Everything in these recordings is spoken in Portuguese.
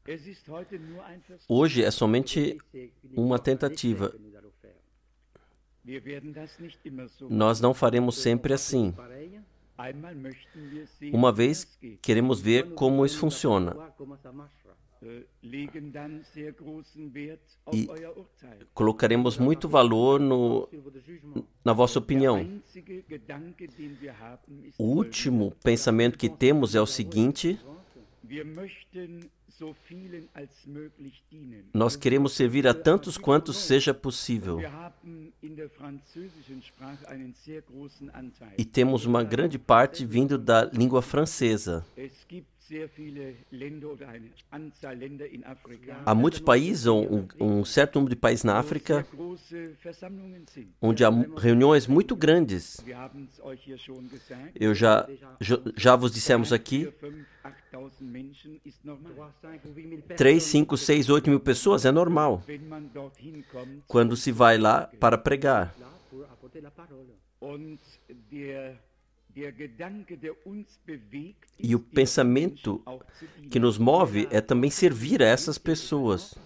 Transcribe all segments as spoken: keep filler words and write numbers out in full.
Hoje é somente uma tentativa. Nós não faremos sempre assim. Uma vez, queremos ver como isso funciona. E colocaremos muito valor no, na vossa opinião. O último pensamento que temos é o seguinte: nós queremos servir a tantos quantos seja possível. E temos uma grande parte vindo da língua francesa. Há muitos países, um, um certo número de países na África, onde há reuniões muito grandes. Eu já, já vos dissemos aqui, três, cinco, seis, oito mil pessoas é normal quando se vai lá para pregar. E o pensamento que nos move é também servir a essas pessoas.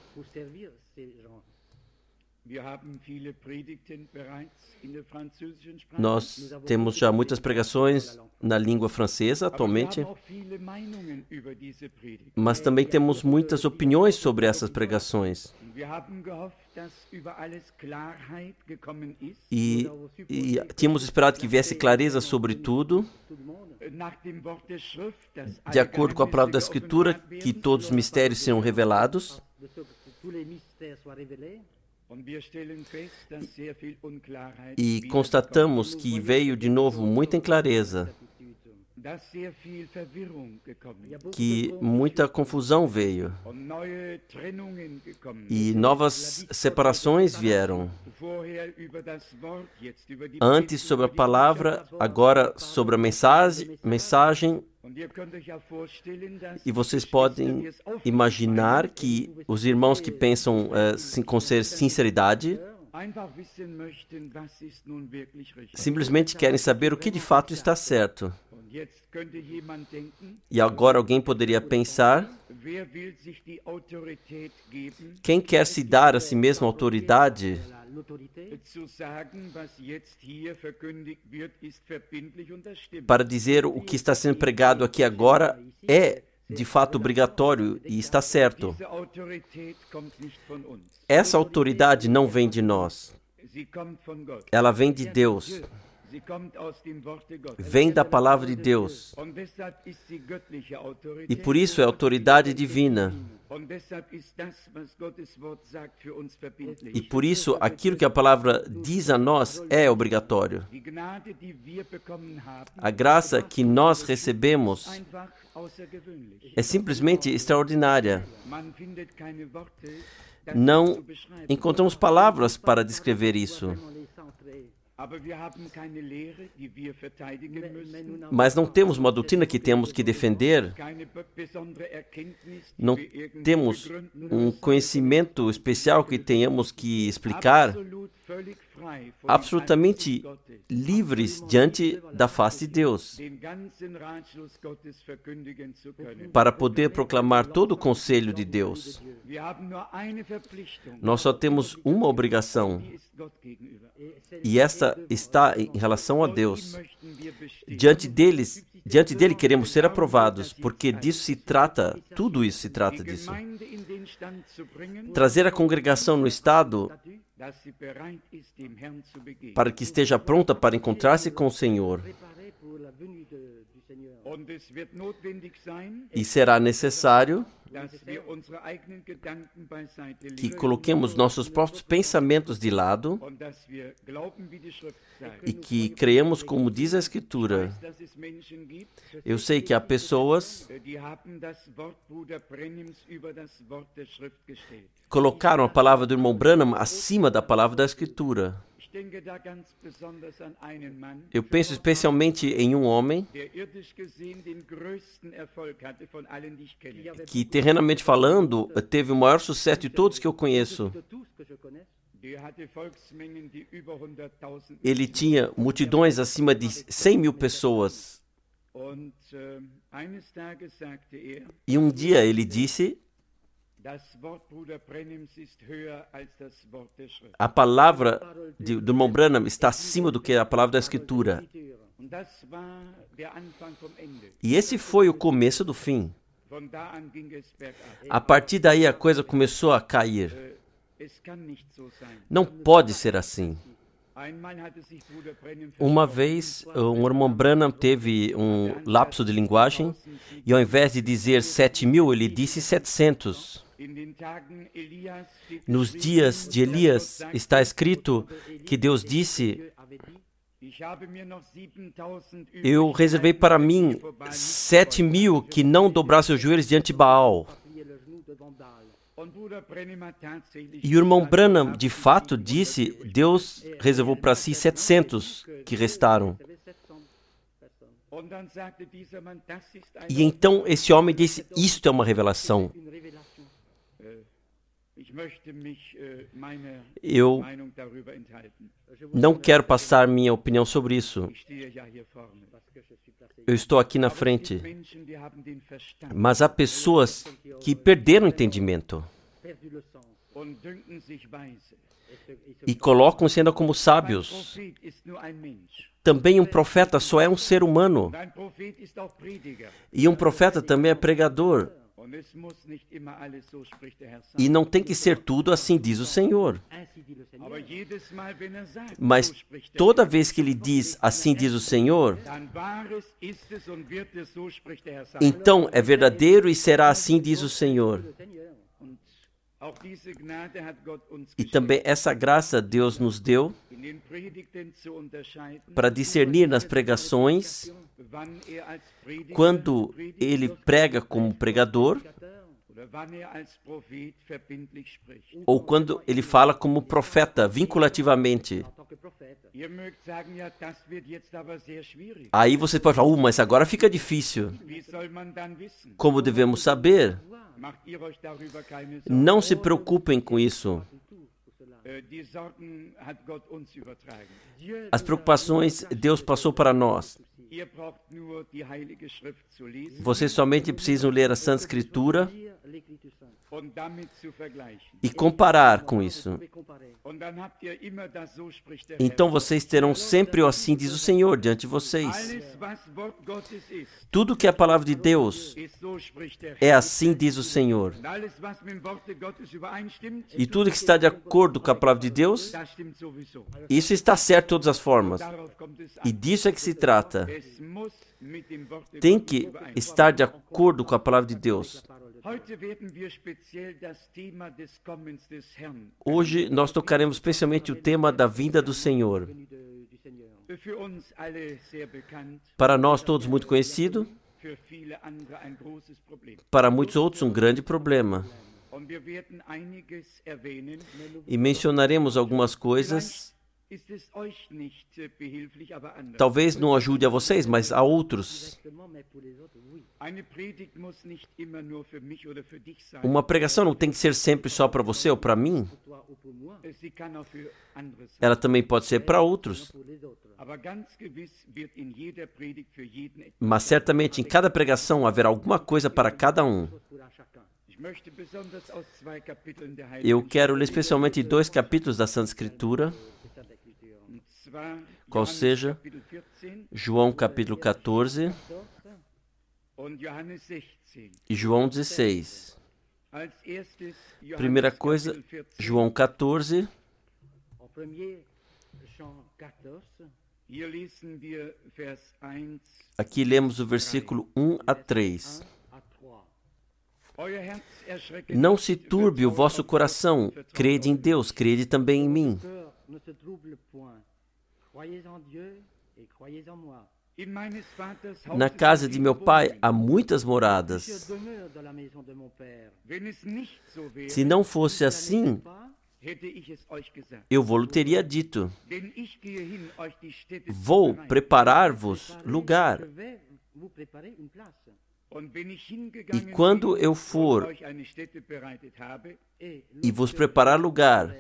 Nós temos já muitas pregações na língua francesa atualmente, mas também temos muitas opiniões sobre essas pregações. E, e tínhamos esperado que viesse clareza sobre tudo, de acordo com a palavra da Escritura, que todos os mistérios serão revelados. E constatamos que veio de novo muita inclareza, que muita confusão veio e novas separações vieram. Antes sobre a palavra, agora sobre a mensagem, mensagem. E vocês podem imaginar que os irmãos que pensam uh, com sinceridade simplesmente querem saber o que de fato está certo. E agora alguém poderia pensar: quem quer se dar a si mesmo autoridade para dizer o que está sendo pregado aqui agora é de fato obrigatório e está certo? Essa autoridade não vem de nós. Ela vem de Deus. Vem da palavra de Deus. E por isso é autoridade divina. E por isso aquilo que a palavra diz a nós é obrigatório. A graça que nós recebemos é simplesmente extraordinária. Não encontramos palavras para descrever isso. Mas não temos uma doutrina que temos que defender, não temos um conhecimento especial que tenhamos que explicar, absolutamente livres diante da face de Deus, para poder proclamar todo o conselho de Deus. Nós só temos uma obrigação, e essa está em relação a Deus. Diante deles, diante dele queremos ser aprovados, porque disso se trata, tudo isso se trata disso. Trazer a congregação no estado para que esteja pronta para encontrar-se com o Senhor. E será necessário que coloquemos nossos próprios pensamentos de lado e que creamos como diz a Escritura. Eu sei que há pessoas que colocaram a palavra do irmão Branham acima da palavra da Escritura. Eu penso especialmente em um homem que, terrenamente falando, teve o maior sucesso de todos que eu conheço. Ele tinha multidões acima de cem mil pessoas. E um dia ele disse A palavra de, do irmão Branham está acima do que a palavra da Escritura. E esse foi o começo do fim. A partir daí a coisa começou a cair. Não pode ser assim. Uma vez, um irmão Branham teve um lapso de linguagem e ao invés de dizer sete mil, ele disse setecentos. Nos dias de Elias está escrito que Deus disse: eu reservei para mim sete mil que não dobrassem os joelhos diante de Baal. E o irmão Branham, de fato, disse, Deus reservou para si setecentos que restaram. E então esse homem disse, isto é uma revelação. Eu não quero passar minha opinião sobre isso. Eu estou aqui na frente. Mas há pessoas que perderam o entendimento e colocam-se ainda como sábios. Também um profeta só é um ser humano. E um profeta também é pregador. E não tem que ser tudo assim, diz o Senhor. Mas toda vez que ele diz assim, diz o Senhor, então é verdadeiro e será assim, diz o Senhor. E também essa graça Deus nos deu para discernir nas pregações quando ele prega como pregador ou quando ele fala como profeta, vinculativamente. Aí você pode falar, uh, mas agora fica difícil. Como devemos saber? Não se preocupem com isso. As preocupações Deus passou para nós. Vocês somente precisam ler a Santa Escritura e comparar com isso. Então vocês terão sempre o assim diz o Senhor diante de vocês. Tudo que é a palavra de Deus é assim diz o Senhor. E tudo que está de acordo com a palavra de Deus, isso está certo de todas as formas. E disso é que se trata. Tem que estar de acordo com a palavra de Deus. Hoje nós tocaremos especialmente o tema da vinda do Senhor. Para nós todos muito conhecido, para muitos outros um grande problema. E mencionaremos algumas coisas. Talvez não ajude a vocês, mas a outros. Uma pregação não tem que ser sempre só para você ou para mim. Ela também pode ser para outros. Mas certamente em cada pregação haverá alguma coisa para cada um. Eu quero ler especialmente dois capítulos da Santa Escritura, qual seja João capítulo quatorze e João dezesseis. Primeira coisa, João quatorze. Aqui lemos o versículo um a três. Não se turbe o vosso coração, crede em Deus, crede também em mim. Na casa de meu pai há muitas moradas. Se não fosse assim, eu vou-lhe teria dito. Vou preparar-vos lugar. E quando eu for e vos preparar lugar,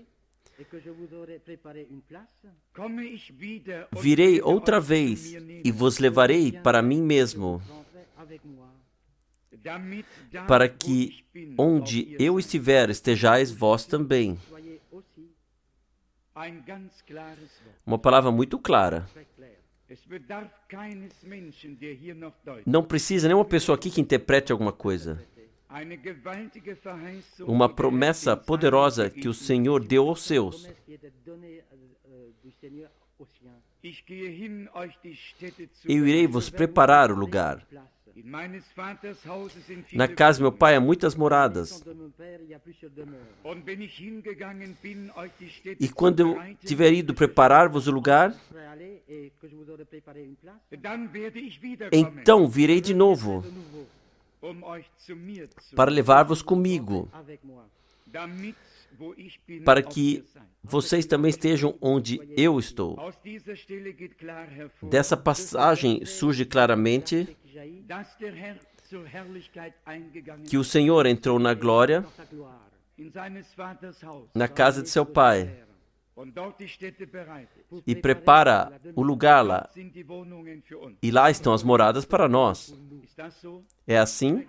virei outra vez e vos levarei para mim mesmo. para que onde eu estiver, estejais vós também. Uma palavra muito clara. Não precisa nenhuma pessoa aqui que interprete alguma coisa. Uma promessa poderosa que o Senhor deu aos seus. Eu irei vos preparar o lugar. Na casa do meu pai há muitas moradas. E quando eu tiver ido preparar-vos o lugar, então virei de novo para levar-vos comigo, para que vocês também estejam onde eu estou. Dessa passagem surge claramente que o Senhor entrou na glória na casa de seu pai e prepara o lugar lá. E lá estão as moradas para nós. É assim?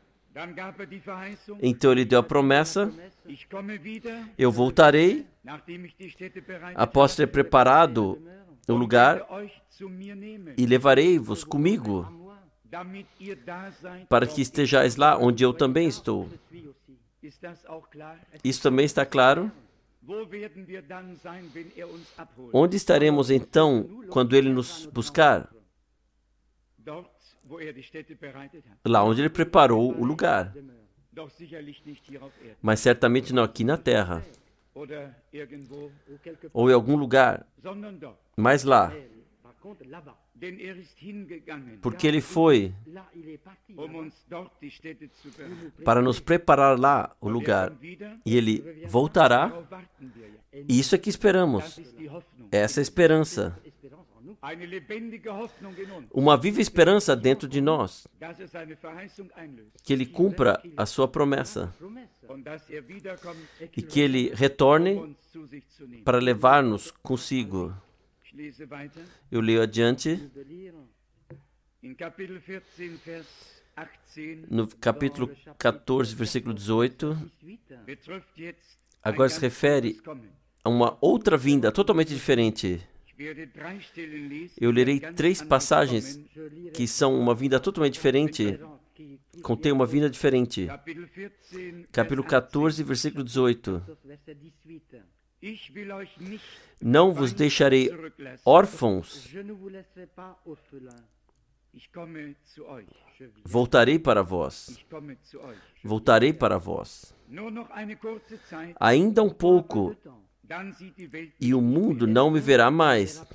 Então ele deu a promessa: eu voltarei após ter preparado o lugar e levarei-vos comigo, para que estejais lá onde eu também estou. Isso também está claro? Onde estaremos então quando ele nos buscar? Lá onde ele preparou o lugar. Mas certamente não aqui na terra. Ou em algum lugar. Mas lá. Porque ele foi para nos preparar lá o lugar. E ele voltará. E isso é que esperamos. Essa é a esperança. Uma viva esperança dentro de nós. Que ele cumpra a sua promessa. E que ele retorne para levar-nos consigo. Eu leio adiante. No capítulo quatorze, versículo dezoito. Agora se refere a uma outra vinda totalmente diferente. Eu lerei três passagens que são uma vinda totalmente diferente, contém uma vinda diferente. Capítulo quatorze, versículo dezoito. Não vos deixarei órfãos, voltarei para vós. Voltarei para vós. Ainda um pouco, e o mundo não me verá mais,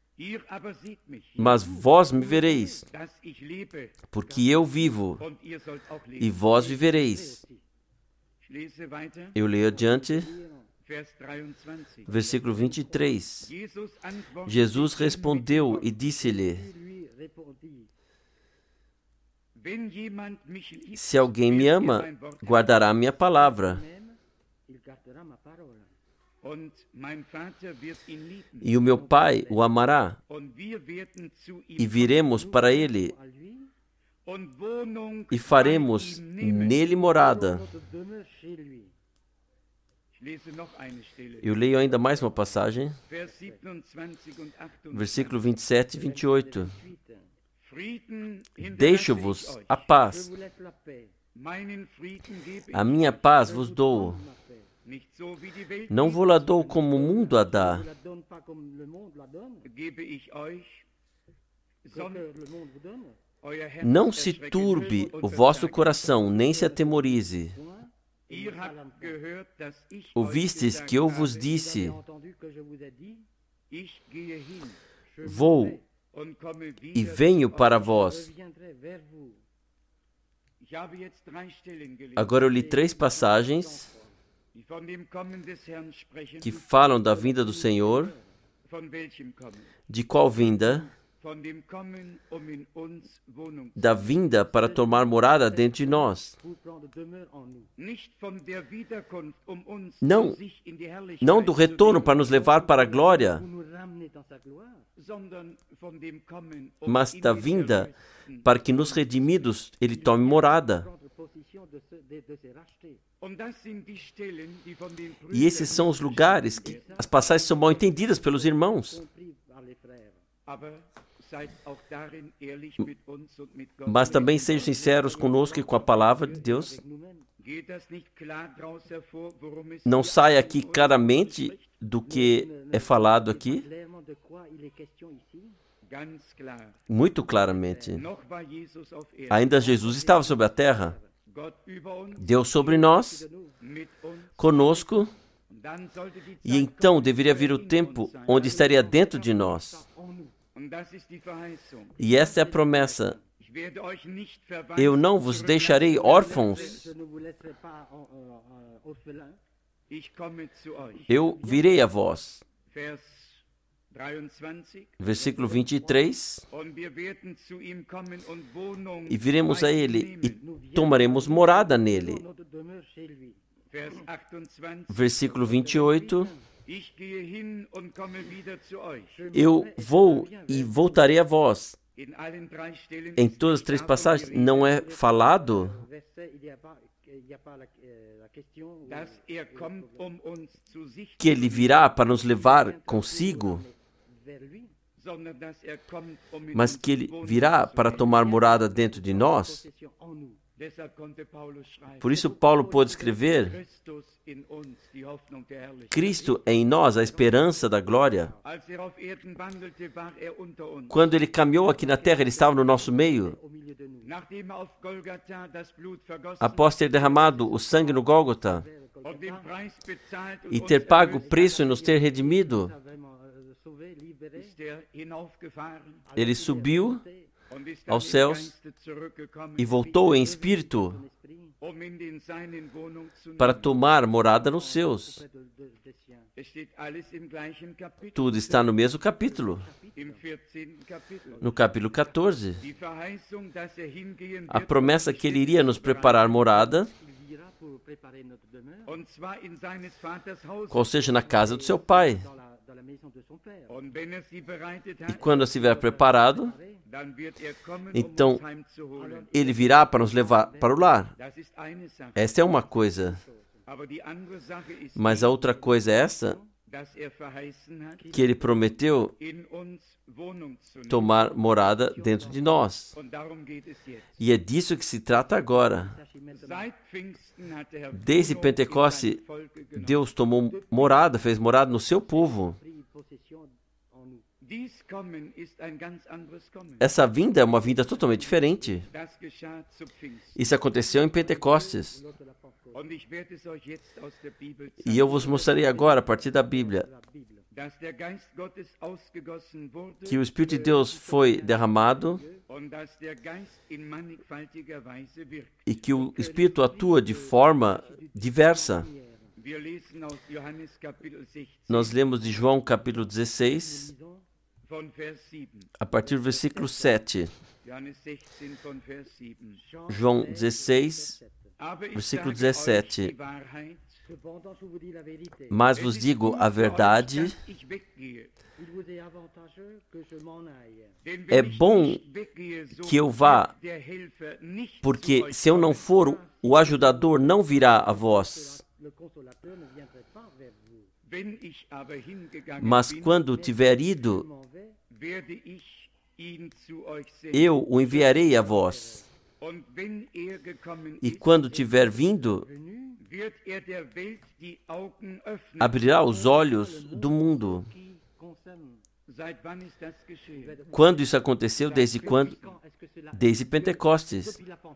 mas vós me vereis, porque eu vivo, e vós vivereis. Eu leio adiante, versículo vinte e três. Jesus respondeu e disse-lhe: se alguém me ama, guardará a minha palavra. E o meu Pai o amará, e viremos para ele, e faremos nele morada. Eu leio ainda mais uma passagem, versículo vinte e sete e vinte e oito. Deixo-vos a paz, a minha paz vos dou. Não vou lá dou como o mundo a dá. Não se turbe o vosso coração, nem se atemorize. Ouvistes que eu vos disse: vou e venho para vós. Agora eu li três passagens que falam da vinda do Senhor. De qual vinda? da vinda para tomar morada dentro de nós. Não, não do retorno para nos levar para a glória, mas da vinda para que nos redimidos Ele tome morada. E esses são os lugares que as passagens são mal entendidas pelos irmãos. Mas também sejam sinceros conosco e com a palavra de Deus. Não sai aqui claramente do que é falado aqui? Muito claramente. Ainda Jesus estava sobre a terra. Deus sobre nós, conosco, e então deveria vir o tempo onde estaria dentro de nós. E essa é a promessa. Eu não vos deixarei órfãos. Eu virei a vós. Versículo vinte e três. E viremos a ele e tomaremos morada nele. Versículo vinte e oito. Eu vou e voltarei a vós. Em todas as três passagens não é falado que ele virá para nos levar consigo, mas que ele virá para tomar morada dentro de nós. Por isso Paulo pôde escrever: Cristo é em nós a esperança da glória. Quando ele caminhou aqui na terra, ele estava no nosso meio. Após ter derramado o sangue no Gólgota e ter pago o preço e nos ter redimido, ele subiu aos céus e voltou em espírito para tomar morada nos seus. Tudo está no mesmo capítulo. No capítulo quatorze, a promessa que ele iria nos preparar morada, qual seja na casa do seu pai. E quando estiver preparado, então ele virá para nos levar para o lar. Esta é uma coisa. Mas a outra coisa é essa, que ele prometeu tomar morada dentro de nós. E é disso que se trata agora. Desde Pentecoste, Deus tomou morada, fez morada no seu povo. Essa vinda é uma vinda totalmente diferente. Isso aconteceu em Pentecostes. E eu vos mostrarei agora, a partir da Bíblia, que o Espírito de Deus foi derramado e que o Espírito atua de forma diversa. Nós lemos de João capítulo dezesseis, a partir do versículo sete. João dezesseis, versículo dezessete. Mas vos digo a verdade, é bom que eu vá, porque se eu não for, o ajudador não virá a vós. Mas quando tiver ido, eu o enviarei a vós. E quando tiver vindo, abrirá os olhos do mundo. Quando isso aconteceu? Desde quando? Desde Pentecostes.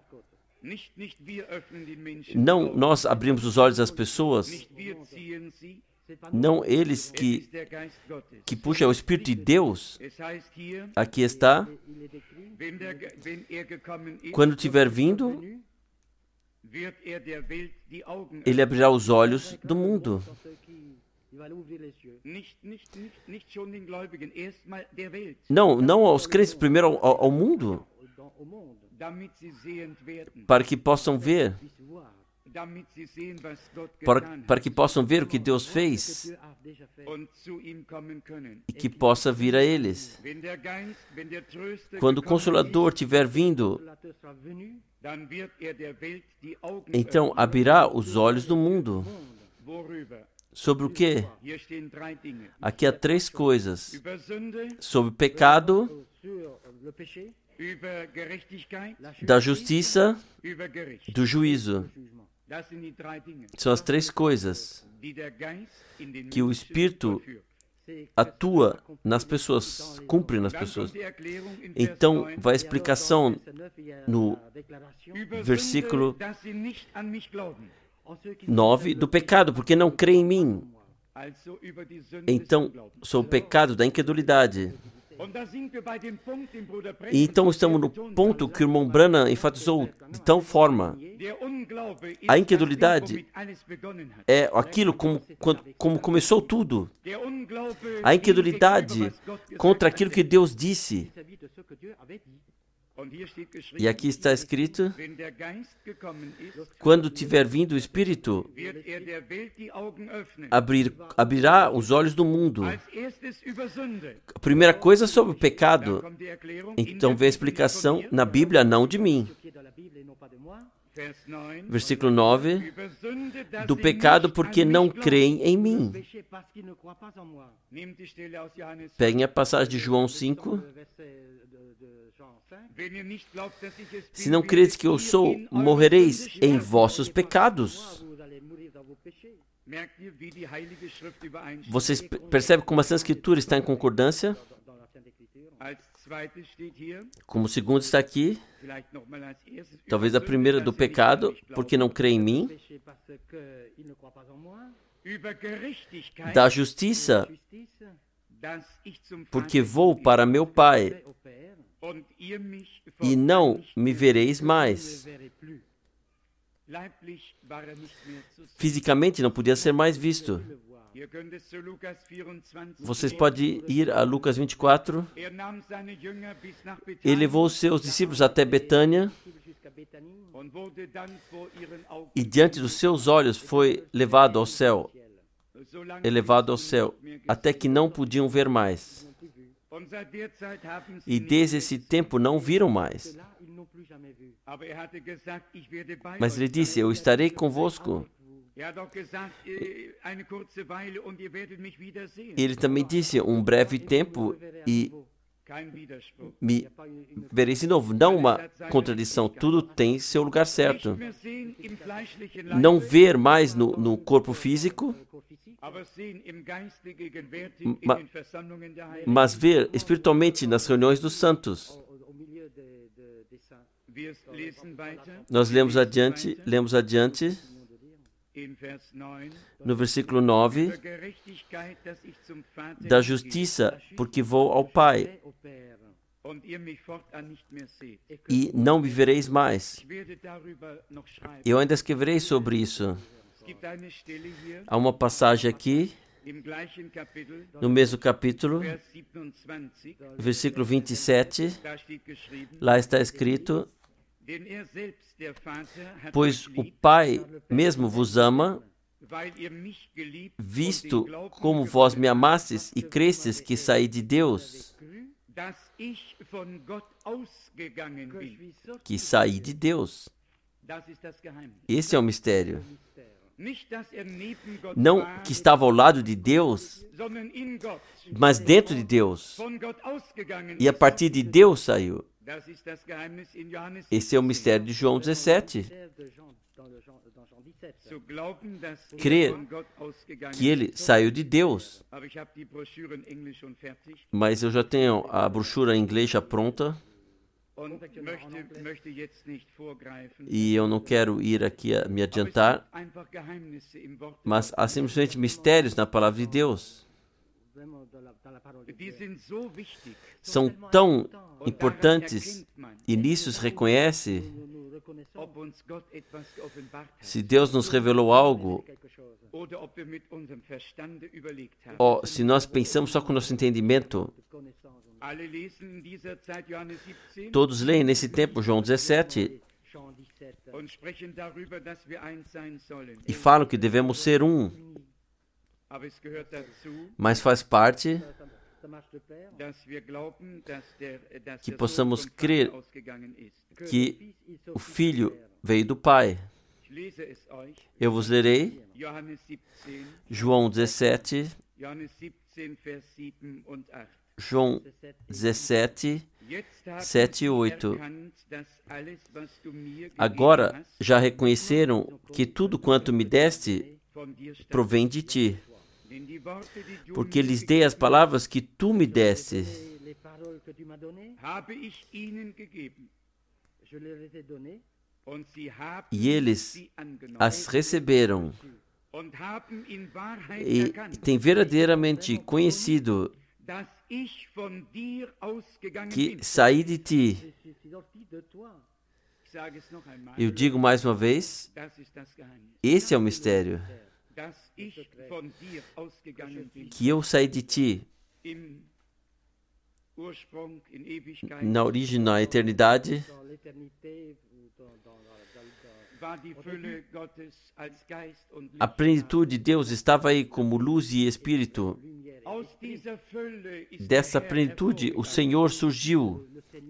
Não nós abrimos os olhos das pessoas, não eles que, que puxam o Espírito de Deus. Aqui está. Quando tiver vindo, ele abrirá os olhos do mundo. Não, não aos crentes, primeiro ao, ao mundo, para que possam ver, para, para que possam ver o que Deus fez e que possa vir a eles. Quando o Consolador tiver vindo, então abrirá os olhos do mundo. Sobre o quê? Aqui há três coisas. Sobre o pecado, da justiça, do juízo. São as três coisas que o Espírito atua nas pessoas, cumpre nas pessoas. Então, vai a explicação no versículo nove do pecado, porque não crê em mim. Então, sou o pecado da incredulidade. E então estamos no ponto que o irmão Branham enfatizou de tal forma. A incredulidade é aquilo como, como começou tudo. A incredulidade contra aquilo que Deus disse. E aqui está escrito, quando tiver vindo o Espírito, abrir, abrirá os olhos do mundo. A primeira coisa sobre o pecado. Então vem a explicação na Bíblia, não de mim. Versículo nove, do pecado porque não creem em mim. Peguem a passagem de João cinco. Se não credes que eu sou, morrereis em vossos pecados. Vocês percebem como a Santa Escritura está em concordância? Como o segundo está aqui, talvez a primeira do pecado, porque não crê em mim. Da justiça, porque vou para meu Pai, e não me vereis mais. Fisicamente não podia ser mais visto. Vocês podem ir a Lucas vinte e quatro. Ele levou os seus discípulos até Betânia e diante dos seus olhos foi levado ao céu, elevado ao céu, até que não podiam ver mais. E desde esse tempo não viram mais. Mas ele disse, eu estarei convosco. Ele também disse, um breve tempo e me vereis de novo. Não uma contradição, tudo tem seu lugar certo. Não ver mais no, no corpo físico, ma, mas ver espiritualmente nas reuniões dos santos. Nós lemos adiante, lemos adiante, no versículo nove, da justiça, porque vou ao Pai, e não me vereis mais. Eu ainda escreverei sobre isso. Há uma passagem aqui, no mesmo capítulo, versículo vinte e sete, lá está escrito, pois o Pai mesmo vos ama, visto como vós me amastes e crestes que saí de Deus, que saí de Deus. Esse é o mistério. Não que estava ao lado de Deus, mas dentro de Deus. E a partir de Deus saiu. Esse é o mistério de João dezessete. Crer que ele saiu de Deus. Mas eu já tenho a brochura em inglês já pronta. E eu não quero ir aqui a me adiantar, mas há simplesmente mistérios na palavra de Deus. São tão importantes e nisso se reconhece se Deus nos revelou algo ou se nós pensamos só com o nosso entendimento. Todos leem nesse tempo João dezessete e falam que devemos ser um, mas faz parte que possamos crer que o Filho veio do Pai. Eu vos lerei João dezessete, João dezessete, sete e oito. Agora já reconheceram que tudo quanto me deste provém de ti, porque lhes dei as palavras que tu me deste. E eles as receberam e têm verdadeiramente conhecido que saí de ti. Eu digo mais uma vez, esse é o mistério, que eu saí de ti. Na origem, na eternidade, a plenitude de Deus estava aí como luz e espírito. Dessa plenitude, o Senhor surgiu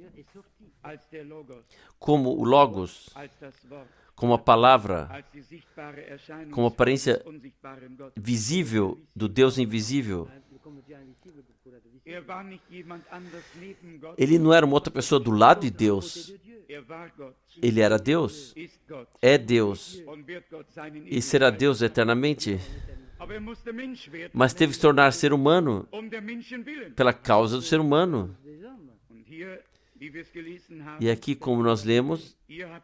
como o Logos, como a palavra, como a aparência visível do Deus invisível. Ele não era uma outra pessoa do lado de Deus. Ele era Deus, é Deus e será Deus eternamente. Mas teve que se tornar ser humano pela causa do ser humano. E aqui, como nós lemos,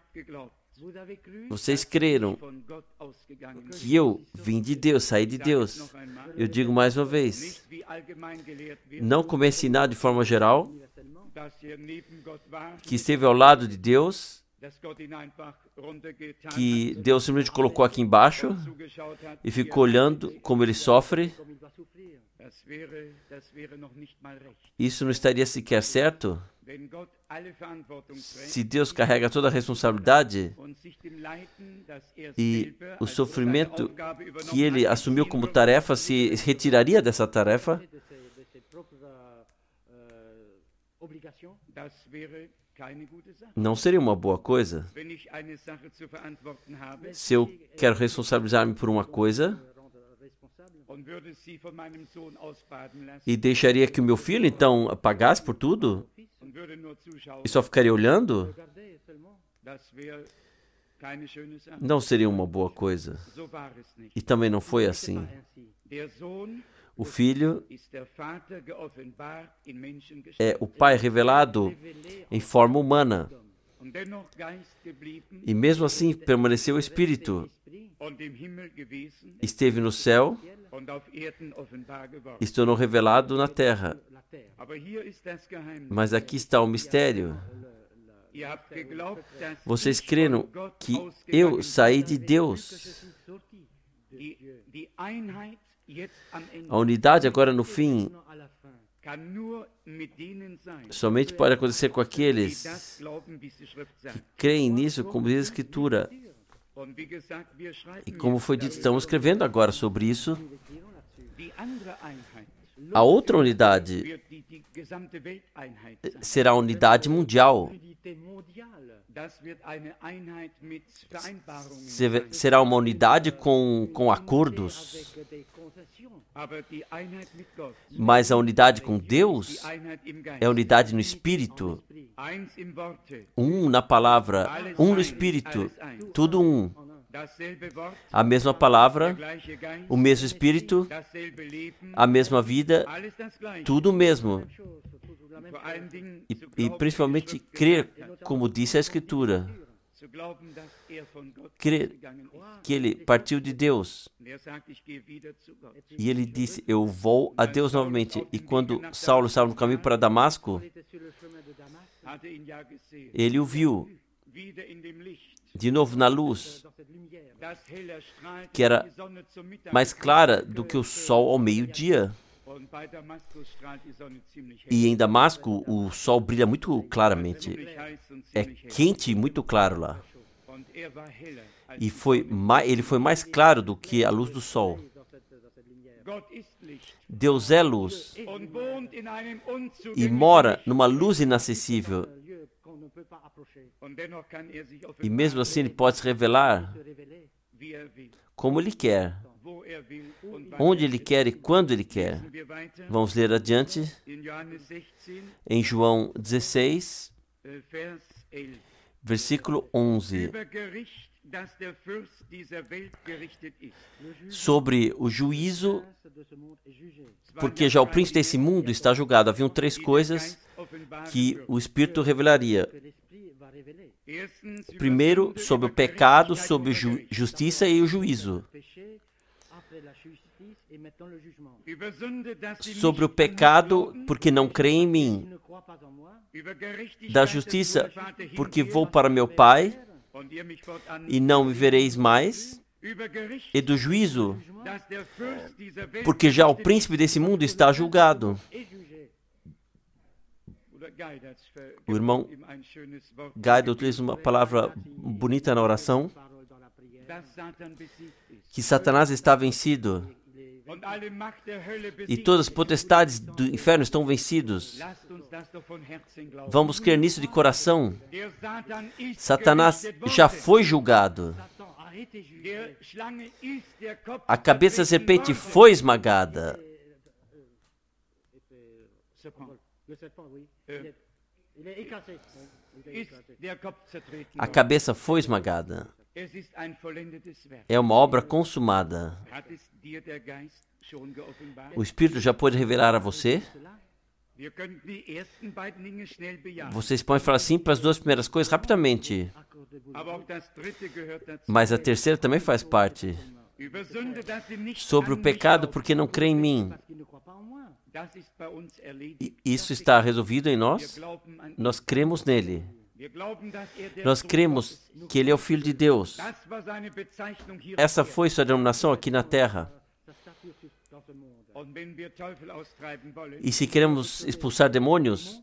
vocês creram que eu vim de Deus, saí de Deus. Eu digo mais uma vez, não como é ensinado de forma geral, que esteve ao lado de Deus, que Deus simplesmente colocou aqui embaixo e ficou olhando como ele sofre. Isso não estaria sequer certo? Se Deus carrega toda a responsabilidade e o sofrimento que ele assumiu como tarefa se retiraria dessa tarefa, não seria uma boa coisa. Se eu quero responsabilizar-me por uma coisa e deixaria que o meu filho, então, pagasse por tudo e só ficaria olhando, não seria uma boa coisa. E também não foi assim. O Filho é o Pai revelado em forma humana. E mesmo assim permaneceu o Espírito. Esteve no céu e se tornou revelado na terra. Mas aqui está o mistério. Vocês creram que eu saí de Deus. A unidade agora no fim somente pode acontecer com aqueles que creem nisso, como diz a Escritura. E como foi dito, estamos escrevendo agora sobre isso. A outra unidade será a unidade mundial. Será uma unidade com, com acordos. Mas a unidade com Deus é a unidade no Espírito. Um na palavra, um no Espírito, tudo um. A mesma palavra, o mesmo Espírito, a mesma vida, tudo o mesmo. E, e principalmente crer, como disse a Escritura, crer que ele partiu de Deus. E ele disse, eu vou a Deus novamente. E quando Saulo estava no caminho para Damasco, ele o viu. de novo na luz, que era mais clara do que o sol ao meio-dia. E em Damasco, o sol brilha muito claramente. É quente e muito claro lá. E foi mais, ele foi mais claro do que a luz do sol. Deus é luz e mora numa luz inacessível. E mesmo assim ele pode se revelar como ele quer, onde ele quer e quando ele quer. Vamos ler adiante em João dezesseis, versículo onze. Sobre o juízo, porque já o príncipe desse mundo está julgado. Haviam três coisas que o Espírito revelaria. Primeiro, sobre o pecado, sobre a ju- justiça e o juízo. Sobre o pecado, porque não creem em mim. Da justiça, porque vou para meu Pai e não me vereis mais. E do juízo, porque já o príncipe desse mundo está julgado. O irmão Gaida utiliza uma palavra bonita na oração, que Satanás está vencido e todas as potestades do inferno estão vencidos. Vamos crer nisso de coração. Satanás já foi julgado. A cabeça da serpente foi esmagada. A cabeça foi esmagada. É uma obra consumada. O Espírito já pôde revelar a você? Vocês podem falar sim para as duas primeiras coisas rapidamente. Mas a terceira também faz parte. Sobre o pecado, porque não crê em mim. E isso está resolvido em nós? Nós cremos nele. Nós cremos que ele é o Filho de Deus. Essa foi sua denominação aqui na terra. E se queremos expulsar demônios,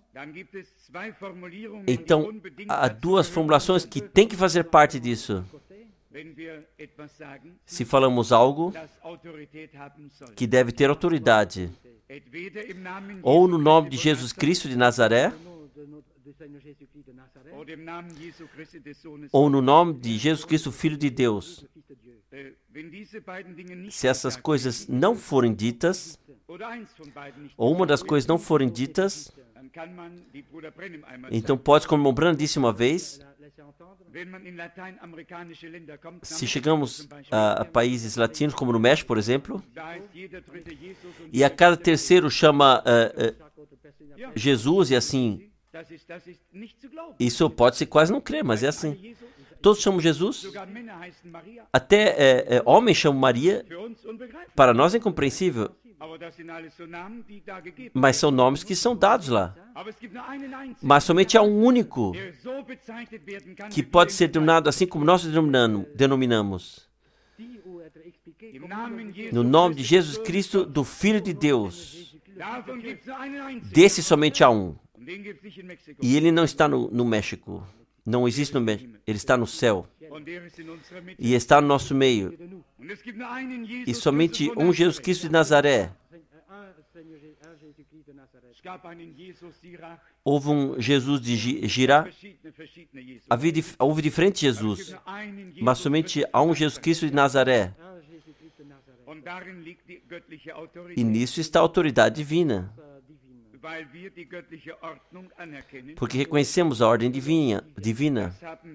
então há duas formulações que têm que fazer parte disso. Se falamos algo que deve ter autoridade, ou no nome de Jesus Cristo de Nazaré, ou no nome de Jesus Cristo, Filho de Deus. Se essas coisas não forem ditas, ou uma das coisas não forem ditas, então pode, como o Branham disse uma vez, se chegamos a, a países latinos, como no México, por exemplo, e a cada terceiro chama uh, uh, Jesus e assim, isso pode-se quase não crer, mas é assim. Todos chamam Jesus, até é, é, homens chamam Maria, para nós é incompreensível, mas são nomes que são dados lá. Mas somente há um único que pode ser denominado assim como nós denominamos. No nome de Jesus Cristo, do Filho de Deus. Desse somente há um. E ele não está no, no México. Não existe no México. Ele está no céu. E está no nosso meio. E somente um Jesus Cristo de Nazaré. Houve um Jesus de Girá. Houve diferentes Jesus. Mas somente há um Jesus Cristo de Nazaré. E nisso está a autoridade divina. Porque reconhecemos a ordem divina. divina.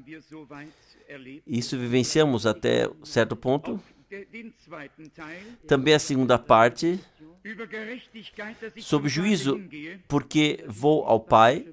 Isso vivenciamos até certo ponto. Também a segunda parte, sobre juízo, porque vou ao Pai.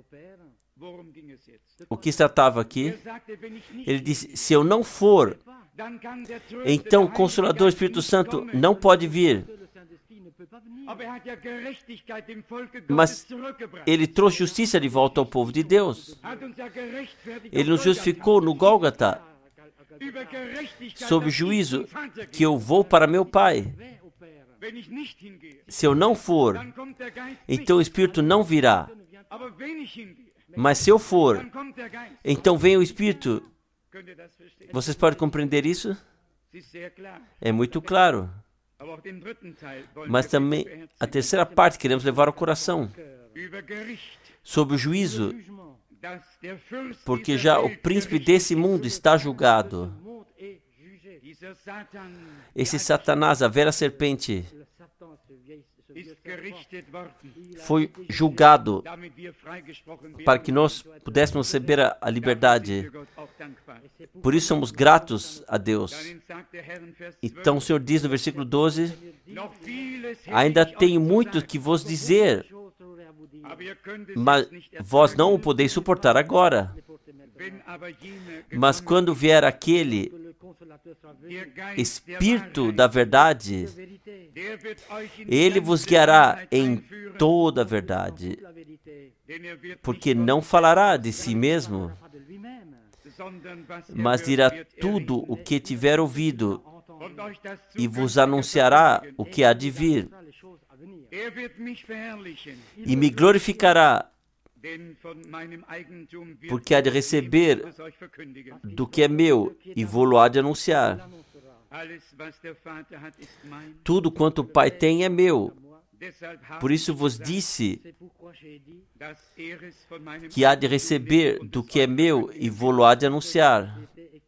O que se tratava aqui? Ele disse, se eu não for, então o Consolador Espírito Santo não pode vir. Mas ele trouxe justiça de volta ao povo de Deus. Ele nos justificou no Gólgota, sob o juízo, que eu vou para meu Pai. Se eu não for, então o Espírito não virá. Mas se eu for, então vem o Espírito. Vocês podem compreender isso? É muito claro. Mas também a terceira parte queremos levar ao coração. Sobre o juízo, porque já o príncipe desse mundo está julgado. Esse Satanás, a velha serpente, foi julgado para que nós pudéssemos receber a, a liberdade. Por isso somos gratos a Deus. Então o Senhor diz no versículo doze, ainda tenho muito que vos dizer, mas vós não o podeis suportar agora. Mas quando vier aquele Espírito da verdade, ele vos guiará em toda a verdade, porque não falará de si mesmo, mas dirá tudo o que tiver ouvido e vos anunciará o que há de vir. E me glorificará, porque há de receber do que é meu e vou-lo há de anunciar. Tudo quanto o Pai tem é meu. Por isso vos disse que há de receber do que é meu e vou-lo há de anunciar.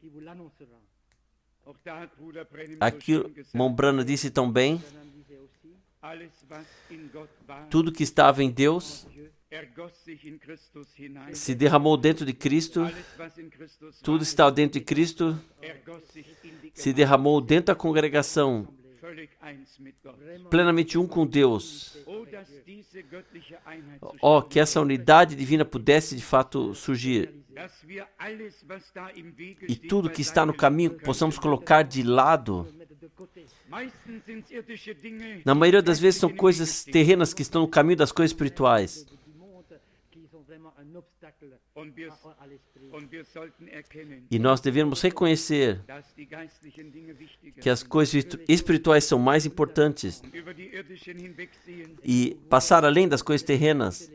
Aqui o irmão Branham disse tão bem, tudo que estava em Deus se derramou dentro de Cristo, tudo está dentro de Cristo, se derramou dentro da congregação, plenamente um com Deus. Oh, que essa unidade divina pudesse de fato surgir. E tudo que está no caminho possamos colocar de lado. Na maioria das vezes são coisas terrenas que estão no caminho das coisas espirituais. E nós devemos reconhecer que as coisas espirituais são mais importantes e passar além das coisas terrenas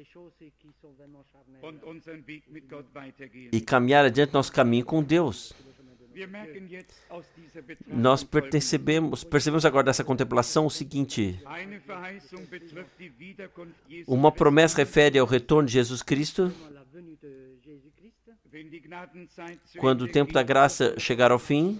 e caminhar adiante nosso caminho com Deus. Nós percebemos, percebemos agora dessa contemplação o seguinte: uma promessa refere ao retorno de Jesus Cristo. Quando o tempo da graça chegar ao fim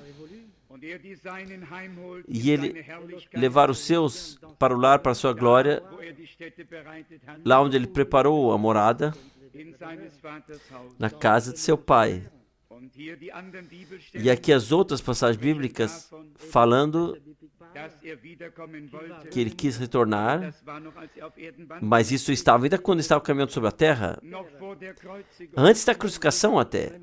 e ele levar os seus para o lar, para a sua glória, lá onde ele preparou a morada, na casa de seu Pai. E aqui as outras passagens bíblicas falando que ele quis retornar, mas isso estava ainda quando estava caminhando sobre a terra, antes da crucificação até.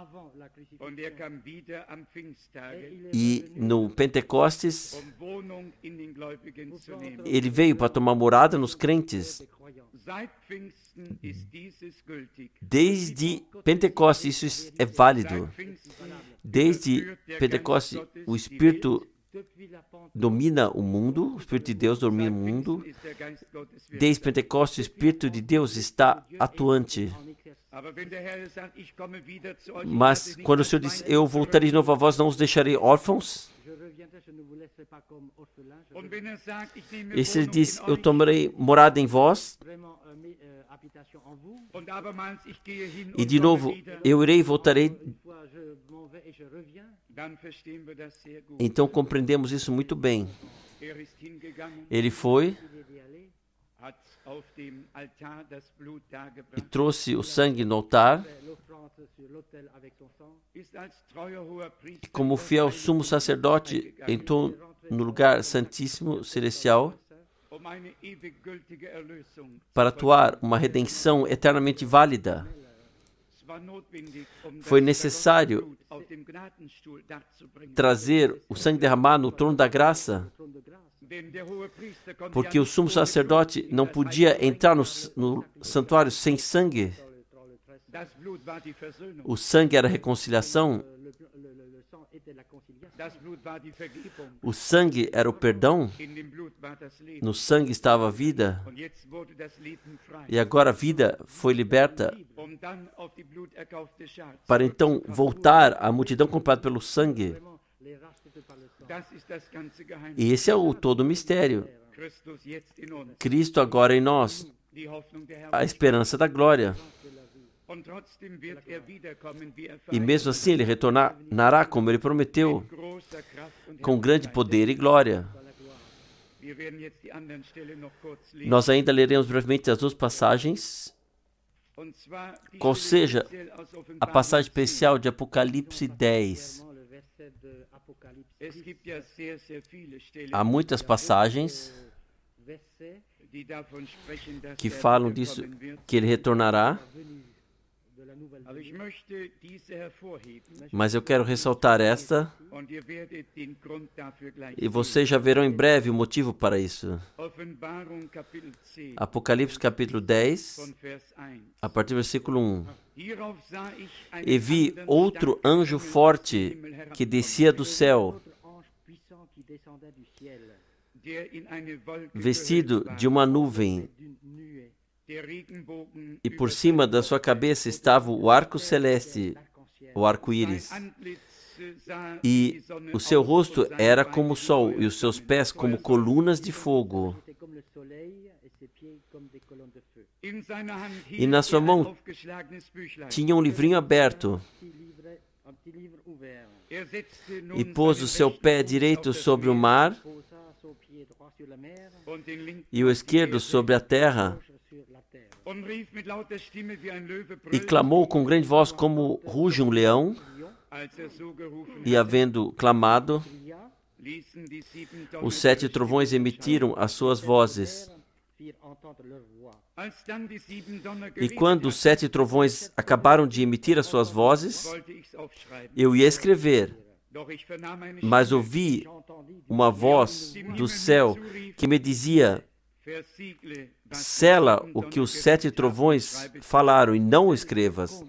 E no Pentecostes, ele veio para tomar morada nos crentes. Desde Pentecostes isso é válido. Desde Pentecostes o Espírito domina o mundo, o Espírito de Deus domina o mundo. Desde Pentecostes o Espírito de Deus está atuante. Mas quando o Senhor diz, eu voltarei de novo a vós, não os deixarei órfãos. E se ele diz, eu tomarei morada em vós, e de novo, eu irei e voltarei. Então compreendemos isso muito bem. Ele foi e trouxe o sangue no altar, e como fiel sumo sacerdote entrou no lugar santíssimo celestial para atuar uma redenção eternamente válida. Foi necessário trazer o sangue derramado no trono da graça. Porque o sumo sacerdote não podia entrar no, no santuário sem sangue. O sangue era a reconciliação. O sangue era o perdão. No sangue estava a vida. E agora a vida foi liberta para então voltar à multidão comprada pelo sangue. E esse é o todo o mistério. Cristo agora em nós, a esperança da glória. E mesmo assim ele retornará como ele prometeu, com grande poder e glória. Nós ainda leremos brevemente as duas passagens, qual seja a passagem especial de Apocalipse dez. Há muitas passagens que falam disso, que ele retornará. Mas eu quero ressaltar esta, e vocês já verão em breve o motivo para isso. Apocalipse capítulo dez, a partir do versículo um. E vi outro anjo forte que descia do céu, vestido de uma nuvem, e por cima da sua cabeça estava o arco celeste, o arco-íris. E o seu rosto era como o sol, e os seus pés como colunas de fogo. E na sua mão tinha um livrinho aberto. E pôs o seu pé direito sobre o mar, e o esquerdo sobre a terra. E clamou com grande voz como ruge um leão. E havendo clamado, os sete trovões emitiram as suas vozes. E quando os sete trovões acabaram de emitir as suas vozes, eu ia escrever, mas ouvi uma voz do céu que me dizia: sela o que os sete trovões falaram e não o escrevas.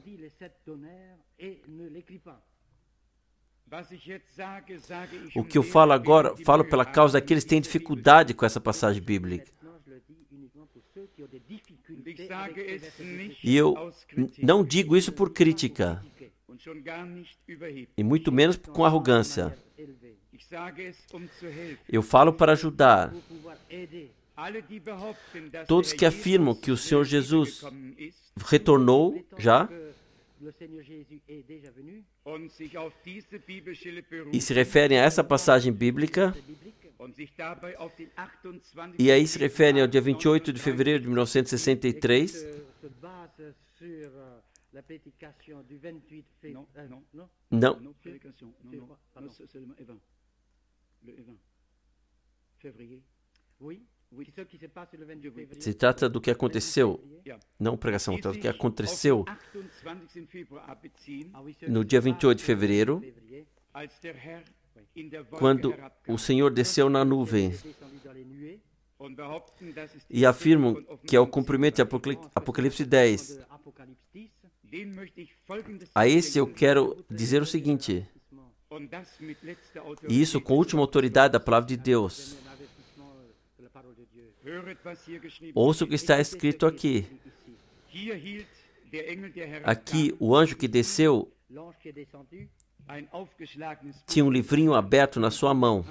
O que eu falo agora, falo pela causa daqueles que têm dificuldade com essa passagem bíblica. E eu não digo isso por crítica, e muito menos com arrogância. Eu falo para ajudar. Todos que afirmam que o Senhor Jesus retornou já e se referem a essa passagem bíblica, e aí se referem ao dia vinte e oito de fevereiro de mil novecentos e sessenta e três. Não. Se trata do que aconteceu, não pregação, do que aconteceu no dia vinte e oito de fevereiro, quando o Senhor desceu na nuvem, e afirmam que é o cumprimento de Apocalipse dez. A esse eu quero dizer o seguinte, e isso com a última autoridade da palavra de Deus. Ouça o que está escrito aqui. Aqui, o anjo que desceu tinha um livrinho aberto na sua mão.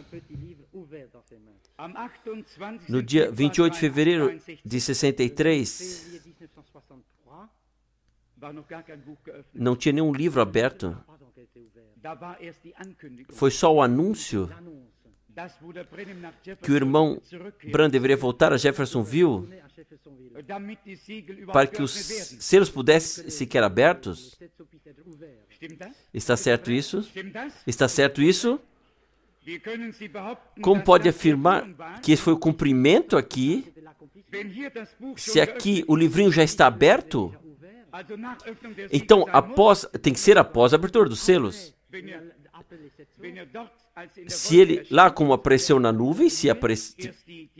No dia vinte e oito de fevereiro de sessenta e três, não tinha nenhum livro aberto. Foi só o anúncio que o irmão Branham deveria voltar a Jeffersonville para que os selos pudessem sequer abertos. Está certo isso? Está certo isso? Como pode afirmar que esse foi o cumprimento aqui, se aqui o livrinho já está aberto? Então, após, tem que ser após a abertura dos selos. se ele, lá como apareceu na nuvem, se apareceu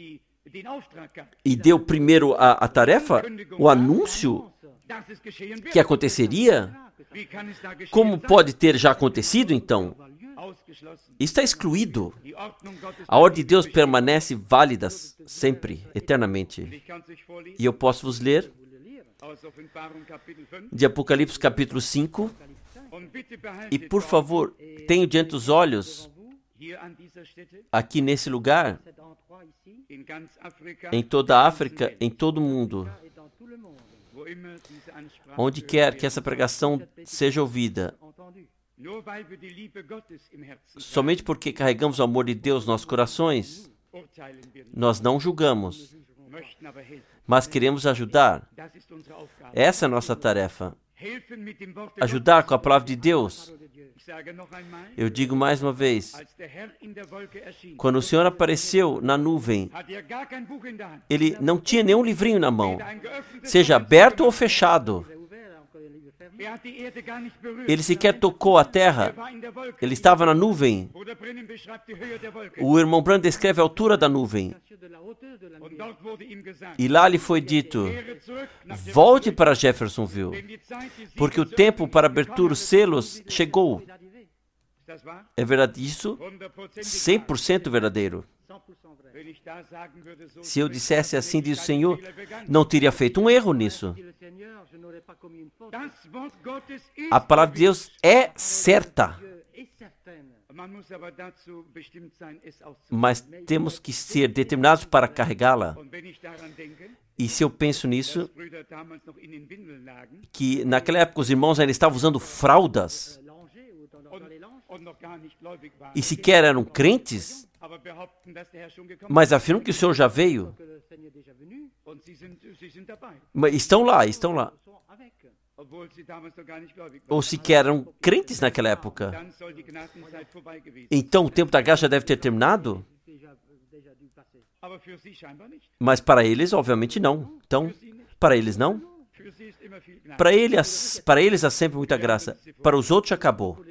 e deu primeiro a, a tarefa, o anúncio que aconteceria, como pode ter já acontecido então? Está excluído. A ordem de Deus permanece válida sempre, eternamente. E eu posso vos ler de Apocalipse capítulo cinco. E por favor, tenham diante dos olhos, aqui nesse lugar, em toda a África, em todo o mundo, onde quer que essa pregação seja ouvida, somente porque carregamos o amor de Deus nos nossos corações, nós não julgamos, mas queremos ajudar. Essa é a nossa tarefa. Ajudar com a palavra de Deus. Eu digo mais uma vez, quando o Senhor apareceu na nuvem, ele não tinha nenhum livrinho na mão, seja aberto ou fechado. Ele sequer tocou a terra, ele estava na nuvem. O irmão Branham descreve a altura da nuvem. E lá lhe foi dito, volte para Jeffersonville, porque o tempo para abertura dos selos chegou. É verdade isso? cem por cento verdadeiro. Se eu dissesse assim, diz o Senhor, não teria feito um erro nisso. A palavra de Deus é certa. Mas temos que ser determinados para carregá-la. E se eu penso nisso, que naquela época os irmãos ainda estavam usando fraldas, e sequer eram crentes, mas afirmam que o Senhor já veio. Mas estão lá, estão lá. Ou sequer eram crentes naquela época. Então o tempo da graça já deve ter terminado? Mas para eles, obviamente, não. Então, para eles não. Para eles, para eles há sempre muita graça. Para os outros acabou.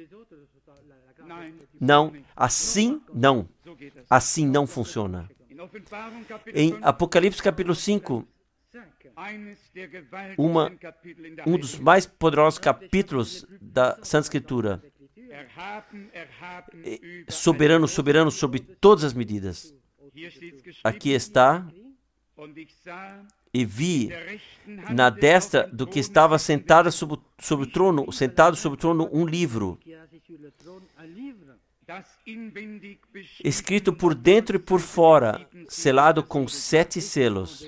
Não, assim não. Assim não funciona. Em Apocalipse capítulo cinco, uma, um dos mais poderosos capítulos da Santa Escritura, soberano, soberano sobre todas as medidas. Aqui está, e vi na destra do que estava sentado sobre, sobre o trono, sentado sobre o trono, um livro, escrito por dentro e por fora, selado com sete selos.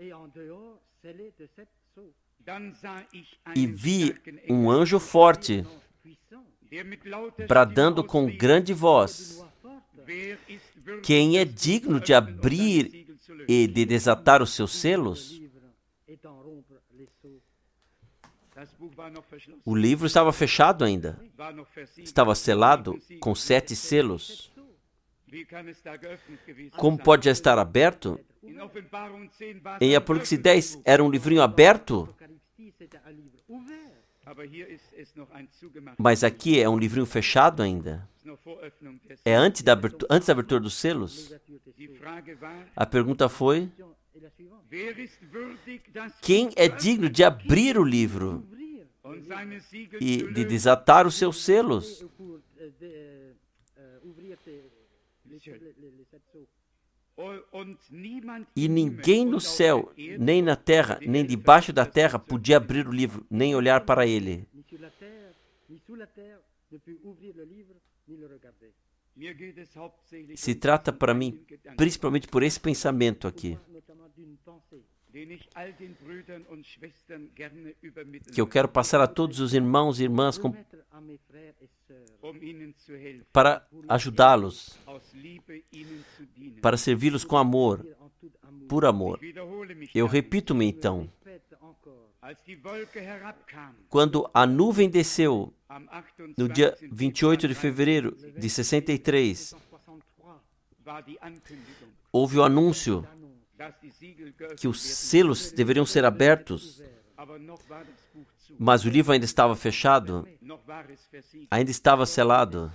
E vi um anjo forte, bradando com grande voz, quem é digno de abrir e de desatar os seus selos? O livro estava fechado ainda. Estava selado com sete selos. Como pode já estar aberto? Em Apocalipse dez, era um livrinho aberto? Mas aqui é um livrinho fechado ainda. É antes da abertura, antes da abertura dos selos? A pergunta foi: quem é digno de abrir o livro e de desatar os seus selos? E ninguém no céu, nem na terra, nem debaixo da terra podia abrir o livro, nem olhar para ele. Se trata para mim, principalmente por esse pensamento aqui, que eu quero passar a todos os irmãos e irmãs com, para ajudá-los, para servi-los com amor, por amor. Eu repito-me então, quando a nuvem desceu no dia vinte e oito de fevereiro de sessenta e três, houve o anúncio que os selos deveriam ser abertos mas o livro ainda estava fechado, ainda estava selado.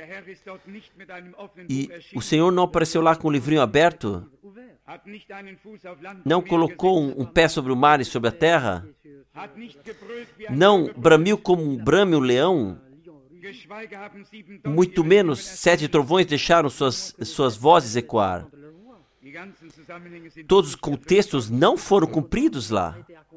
E o Senhor não apareceu lá com o livrinho aberto, não colocou um, um pé sobre o mar e sobre a terra, não bramiu como um brame o leão, muito menos sete trovões deixaram suas, suas vozes ecoar. Todos os contextos não foram cumpridos lá.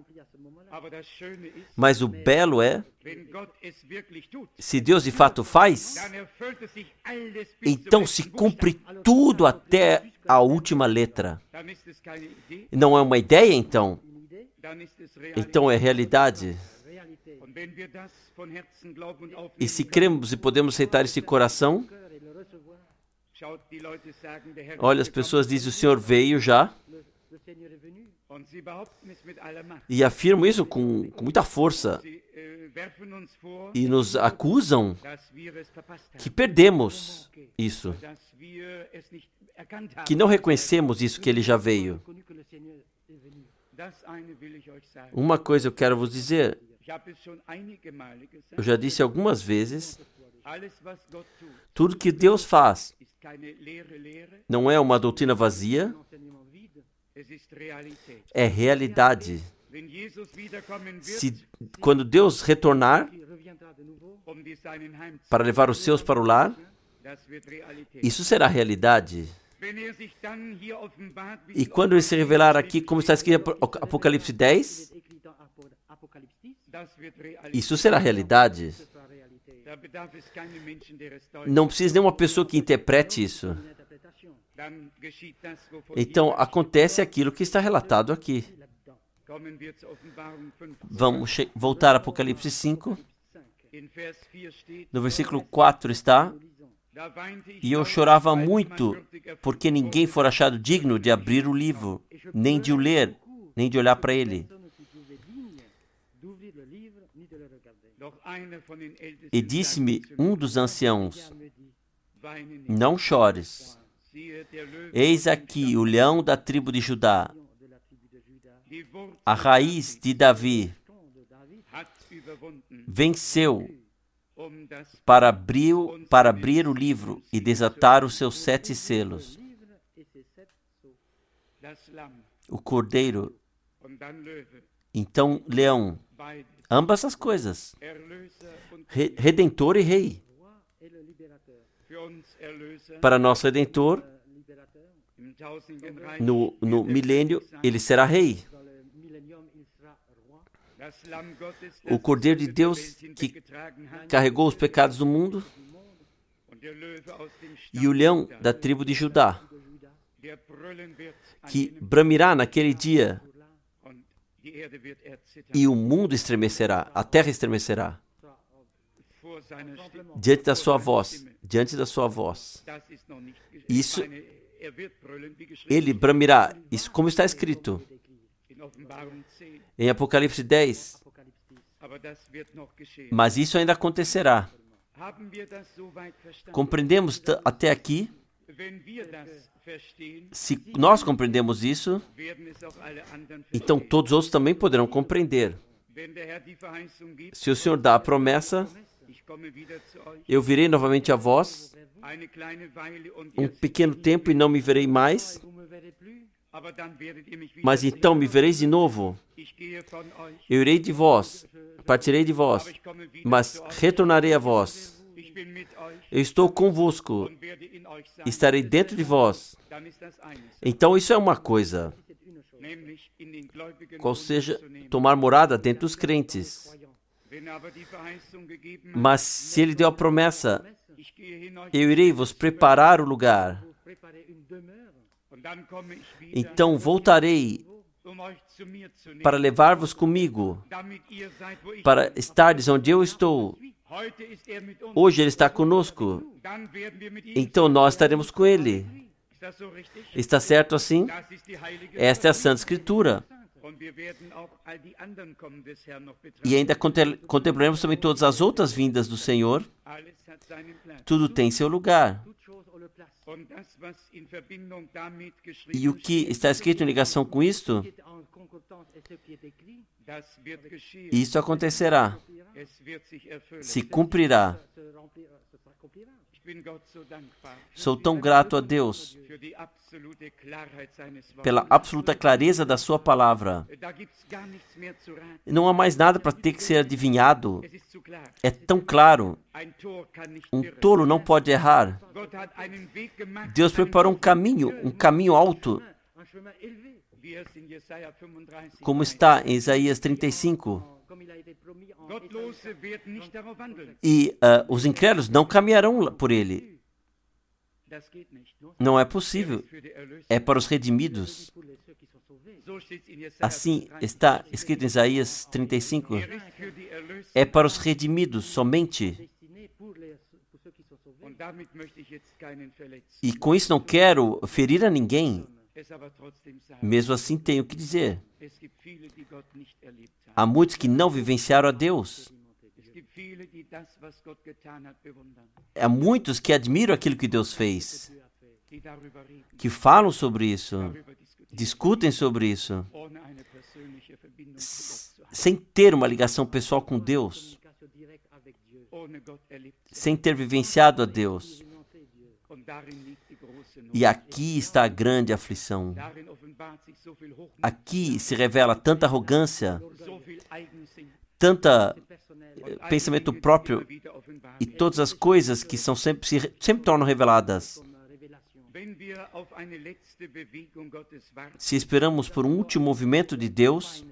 Mas o belo é, se Deus de fato faz, então se cumpre tudo até a última letra. Não é uma ideia, então? Então é realidade. E se cremos e podemos aceitar esse coração, olha, as pessoas dizem, o Senhor veio já, e afirmam isso com, com muita força, e nos acusam que perdemos isso, que não reconhecemos isso, que Ele já veio. Uma coisa eu quero vos dizer, eu já disse algumas vezes, tudo que Deus faz não é uma doutrina vazia, é realidade. Se, quando Deus retornar para levar os seus para o lar, isso será realidade. E quando Ele se revelar aqui, como está escrito em Apocalipse dez, isso será realidade. Não precisa de uma pessoa que interprete isso. Então, acontece aquilo que está relatado aqui. Vamos voltar a Apocalipse cinco. No versículo quatro está: e eu chorava muito, porque ninguém for achado digno de abrir o livro, nem de o ler, nem de olhar para ele. E disse-me um dos anciãos: não chores. Eis aqui o leão da tribo de Judá, a raiz de Davi, venceu para abrir, para abrir o livro e desatar os seus sete selos. O cordeiro, então leão, ambas as coisas, Re- Redentor e Rei. Para nosso Redentor, no, no milênio, Ele será Rei. O Cordeiro de Deus que carregou os pecados do mundo, e o leão da tribo de Judá, que bramirá naquele dia, e o mundo estremecerá, a terra estremecerá, diante da sua voz, diante da sua voz. Isso, ele bramirá, isso como está escrito em Apocalipse dez, mas isso ainda acontecerá. Compreendemos t- até aqui? Se nós compreendemos isso, então todos os outros também poderão compreender. Se o Senhor dá a promessa, eu virei novamente a vós, um pequeno tempo e não me verei mais, mas então me vereis de novo. Eu irei de vós, partirei de vós, mas retornarei a vós. Eu estou convosco, estarei dentro de vós. Então isso é uma coisa, qual seja, tomar morada dentro dos crentes. Mas se Ele deu a promessa, eu irei vos preparar o lugar. Então voltarei para levar-vos comigo, para estardes onde eu estou. Hoje Ele está conosco, então nós estaremos com Ele. Está certo assim? Esta é a Santa Escritura. E ainda contemplaremos também todas as outras vindas do Senhor. Tudo tem seu lugar. E o que está escrito em ligação com isto? Isso acontecerá. Se cumprirá. Sou tão grato a Deus pela absoluta clareza da sua palavra. Não há mais nada para ter que ser adivinhado. É tão claro. Um tolo não pode errar. Deus preparou um caminho, um caminho alto, como está em Isaías trinta e cinco. E uh, os incrédulos não caminharão por ele. Não é possível. É para os redimidos. Assim está escrito em Isaías trinta e cinco. É para os redimidos somente. E com isso não quero ferir a ninguém. Mesmo assim tenho que dizer. Há muitos que não vivenciaram a Deus. Há muitos que admiram aquilo que Deus fez, que falam sobre isso, discutem sobre isso, sem ter uma ligação pessoal com Deus, sem ter vivenciado a Deus. E aqui está a grande aflição. Aqui se revela tanta arrogância, tanta pensamento próprio e todas as coisas que são sempre, se, sempre tornam reveladas. Se esperamos por um último movimento de Deus,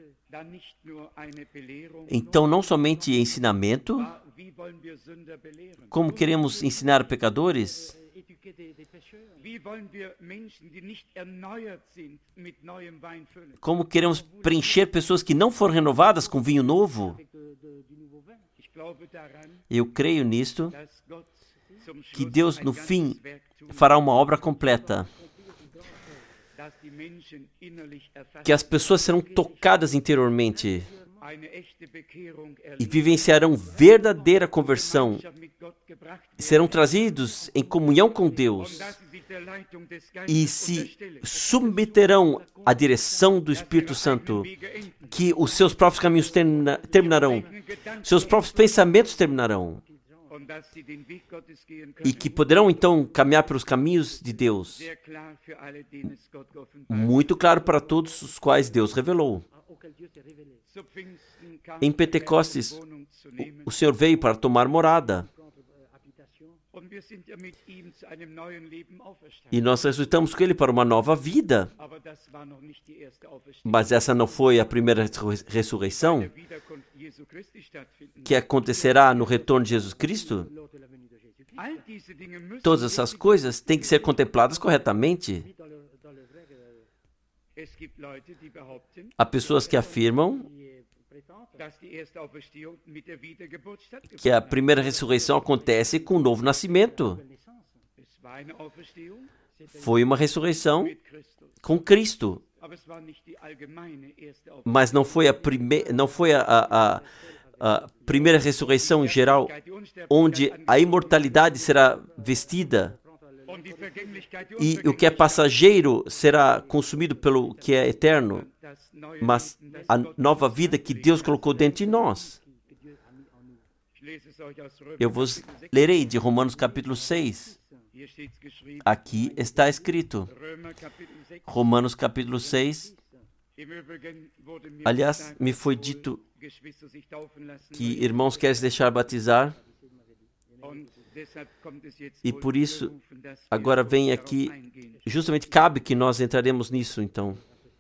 então não somente ensinamento, como queremos ensinar pecadores, como queremos preencher pessoas que não foram renovadas com vinho novo. Eu creio nisto, que Deus no fim fará uma obra completa, que as pessoas serão tocadas interiormente e vivenciarão verdadeira conversão, serão trazidos em comunhão com Deus e se submeterão à direção do Espírito Santo, que os seus próprios caminhos termina, terminarão, seus próprios pensamentos terminarão, e que poderão então caminhar pelos caminhos de Deus, muito claro para todos os quais Deus revelou. Em Pentecostes, o Senhor veio para tomar morada. E nós ressuscitamos com Ele para uma nova vida. Mas essa não foi a primeira ressurreição que acontecerá no retorno de Jesus Cristo. Todas essas coisas têm que ser contempladas corretamente. Há pessoas que afirmam que a primeira ressurreição acontece com o novo nascimento. Foi uma ressurreição com Cristo. Mas não foi a, prime... não foi a, a, a primeira ressurreição em geral, onde a imortalidade será vestida e o que é passageiro será consumido pelo que é eterno, mas a nova vida que Deus colocou dentro de nós. Eu vos lerei de Romanos capítulo seis. Aqui está escrito. Romanos capítulo seis. Aliás, me foi dito que irmãos querem se deixar batizar. E por isso, agora vem aqui, justamente cabe que nós entraremos nisso, então.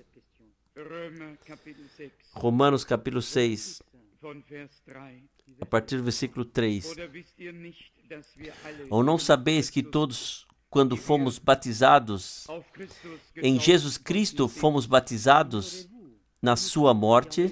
Romanos capítulo seis, a partir do versículo três. Ou não sabeis que todos, quando fomos batizados em Jesus Cristo, fomos batizados na sua morte,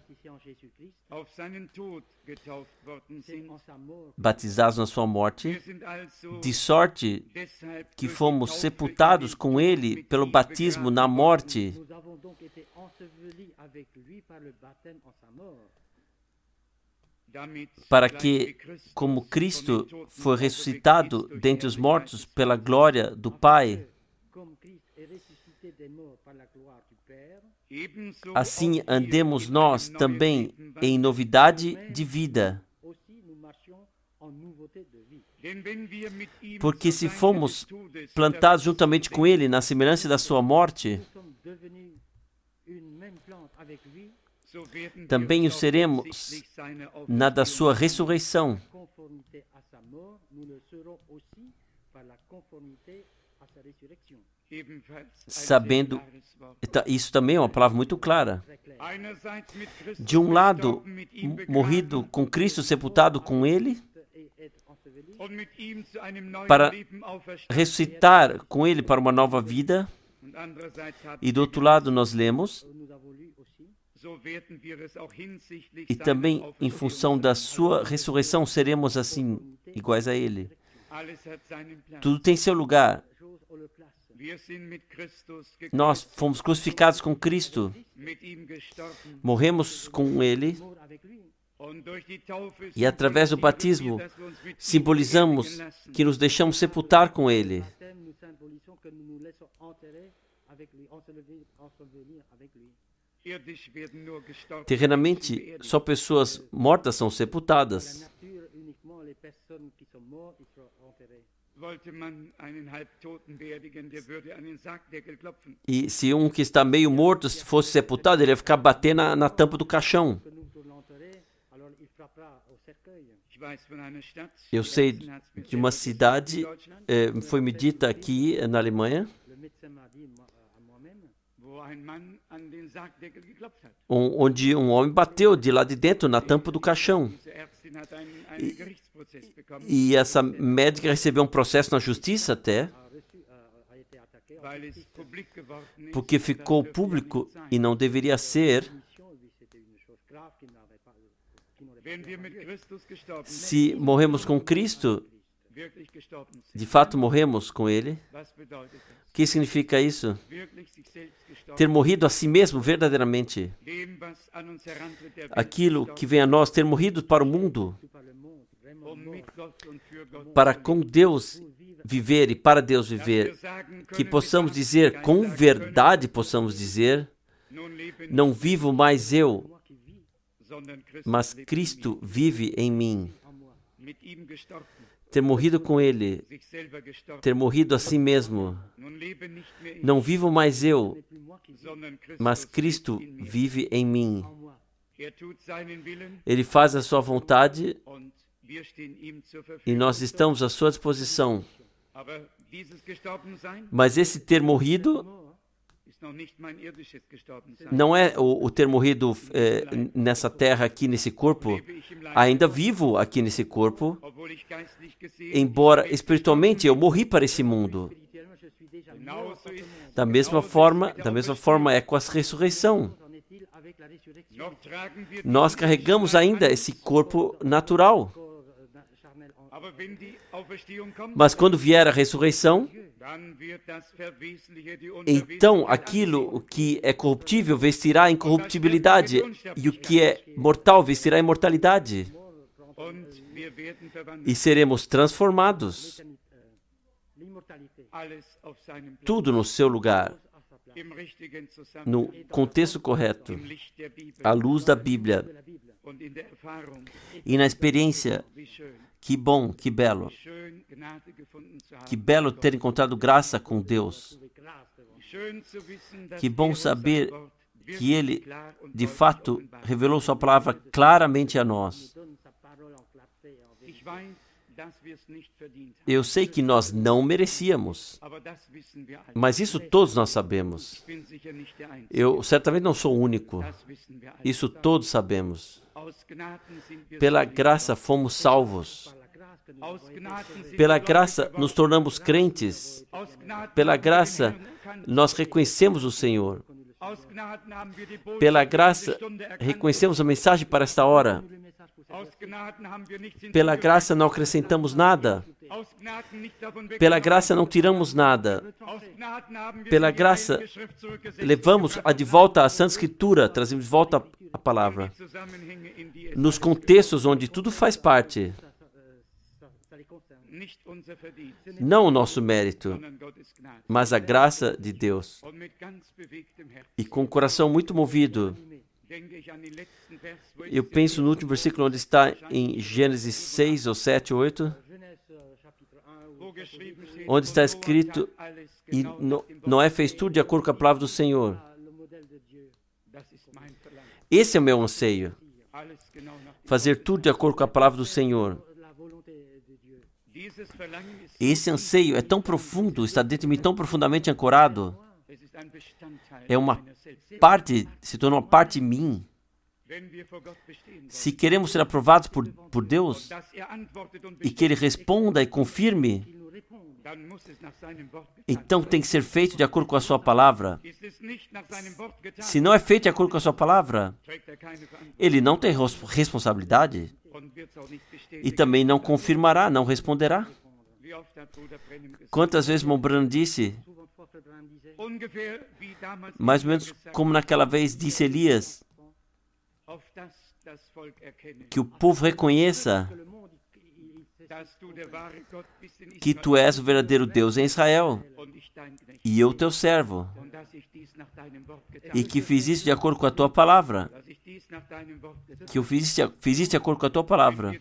batizados na sua morte, de sorte que fomos sepultados com Ele pelo batismo na morte, para que, como Cristo foi ressuscitado dentre os mortos pela glória do Pai, assim andemos nós também em novidade de vida. Porque se fomos plantados juntamente com Ele na semelhança da sua morte, também o seremos na da sua ressurreição. Sabendo, isso também é uma palavra muito clara. De um lado, morrido com Cristo, sepultado com Ele, para ressuscitar com Ele para uma nova vida. E do outro lado nós lemos, e também em função da sua ressurreição seremos assim, iguais a Ele. Tudo tem seu lugar. Nós fomos crucificados com Cristo, morremos com Ele, e através do batismo simbolizamos que nos deixamos sepultar com Ele. Terrenamente, só pessoas mortas são sepultadas. E se um que está meio morto fosse sepultado, ele ia ficar batendo na, na tampa do caixão. Eu sei de uma cidade, eh, foi-me dita aqui na Alemanha, onde um homem bateu de lá de dentro na tampa do caixão. E, e essa médica recebeu um processo na justiça até, porque ficou público e não deveria ser. Se morremos com Cristo, de fato morremos com Ele. O que significa isso? Ter morrido a si mesmo verdadeiramente. Aquilo que vem a nós, ter morrido para o mundo, para com Deus viver e para Deus viver. Que possamos dizer, com verdade possamos dizer, não vivo mais eu, mas Cristo vive em mim. Ter morrido com Ele, ter morrido a si mesmo. Não vivo mais eu, mas Cristo vive em mim. Ele faz a sua vontade e nós estamos à sua disposição. Mas esse ter morrido não é o, o ter morrido é, nessa terra, aqui nesse corpo. Ainda vivo aqui nesse corpo, embora espiritualmente eu morri para esse mundo. Da mesma forma, da mesma forma é com a ressurreição. Nós carregamos ainda esse corpo natural. Mas quando vier a ressurreição, então aquilo que é corruptível vestirá a incorruptibilidade, e o que é mortal vestirá a imortalidade. E seremos transformados. Tudo no seu lugar, no contexto correto, à luz da Bíblia e na experiência. Que bom, que belo. Que belo ter encontrado graça com Deus. Que bom saber que Ele, de fato, revelou Sua palavra claramente a nós. Eu sei que nós não merecíamos, mas isso todos nós sabemos. Eu certamente não sou o único. Isso todos sabemos. Pela graça fomos salvos. Pela graça nos tornamos crentes. Pela graça nós reconhecemos o Senhor. Pela graça reconhecemos a mensagem para esta hora. Pela graça não acrescentamos nada. Pela graça não tiramos nada. Pela graça levamos a de volta a Santa Escritura, trazemos de volta a palavra. Nos contextos onde tudo faz parte. Não o nosso mérito, mas a graça de Deus. E com o coração muito movido, eu penso no último versículo onde está em Gênesis seis, ou sete, ou oito, onde está escrito, e Noé fez tudo de acordo com a palavra do Senhor. Esse é o meu anseio, fazer tudo de acordo com a palavra do Senhor. Esse anseio é tão profundo, está dentro de mim tão profundamente ancorado. É uma parte, se tornou uma parte de mim. Se queremos ser aprovados por, por Deus, e que Ele responda e confirme, então tem que ser feito de acordo com a sua palavra. Se não é feito de acordo com a sua palavra, Ele não tem responsabilidade. E também não confirmará, não responderá. Quantas vezes o Branham disse, mais ou menos como naquela vez disse Elias, que o povo reconheça que tu és o verdadeiro Deus em Israel, e eu teu servo, e que fiz isso de acordo com a tua palavra, que eu fiz isso, fiz isso de acordo com a tua palavra.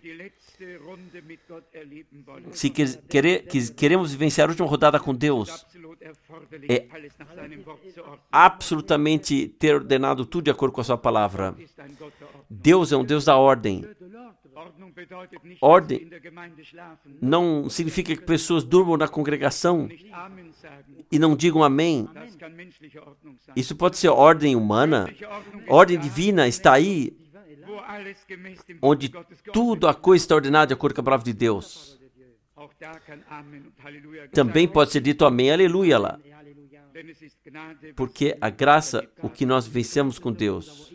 Se quer, querer, queremos vivenciar a última rodada com Deus, é absolutamente ter ordenado tudo de acordo com a sua palavra. Deus é um Deus da ordem. Ordem não significa que pessoas durmam na congregação e não digam amém. Isso pode ser ordem humana. Ordem divina está aí, onde tudo a coisa está ordenada de acordo com a palavra de Deus. Também pode ser dito amém, aleluia lá. Porque a graça, o que nós vencemos com Deus.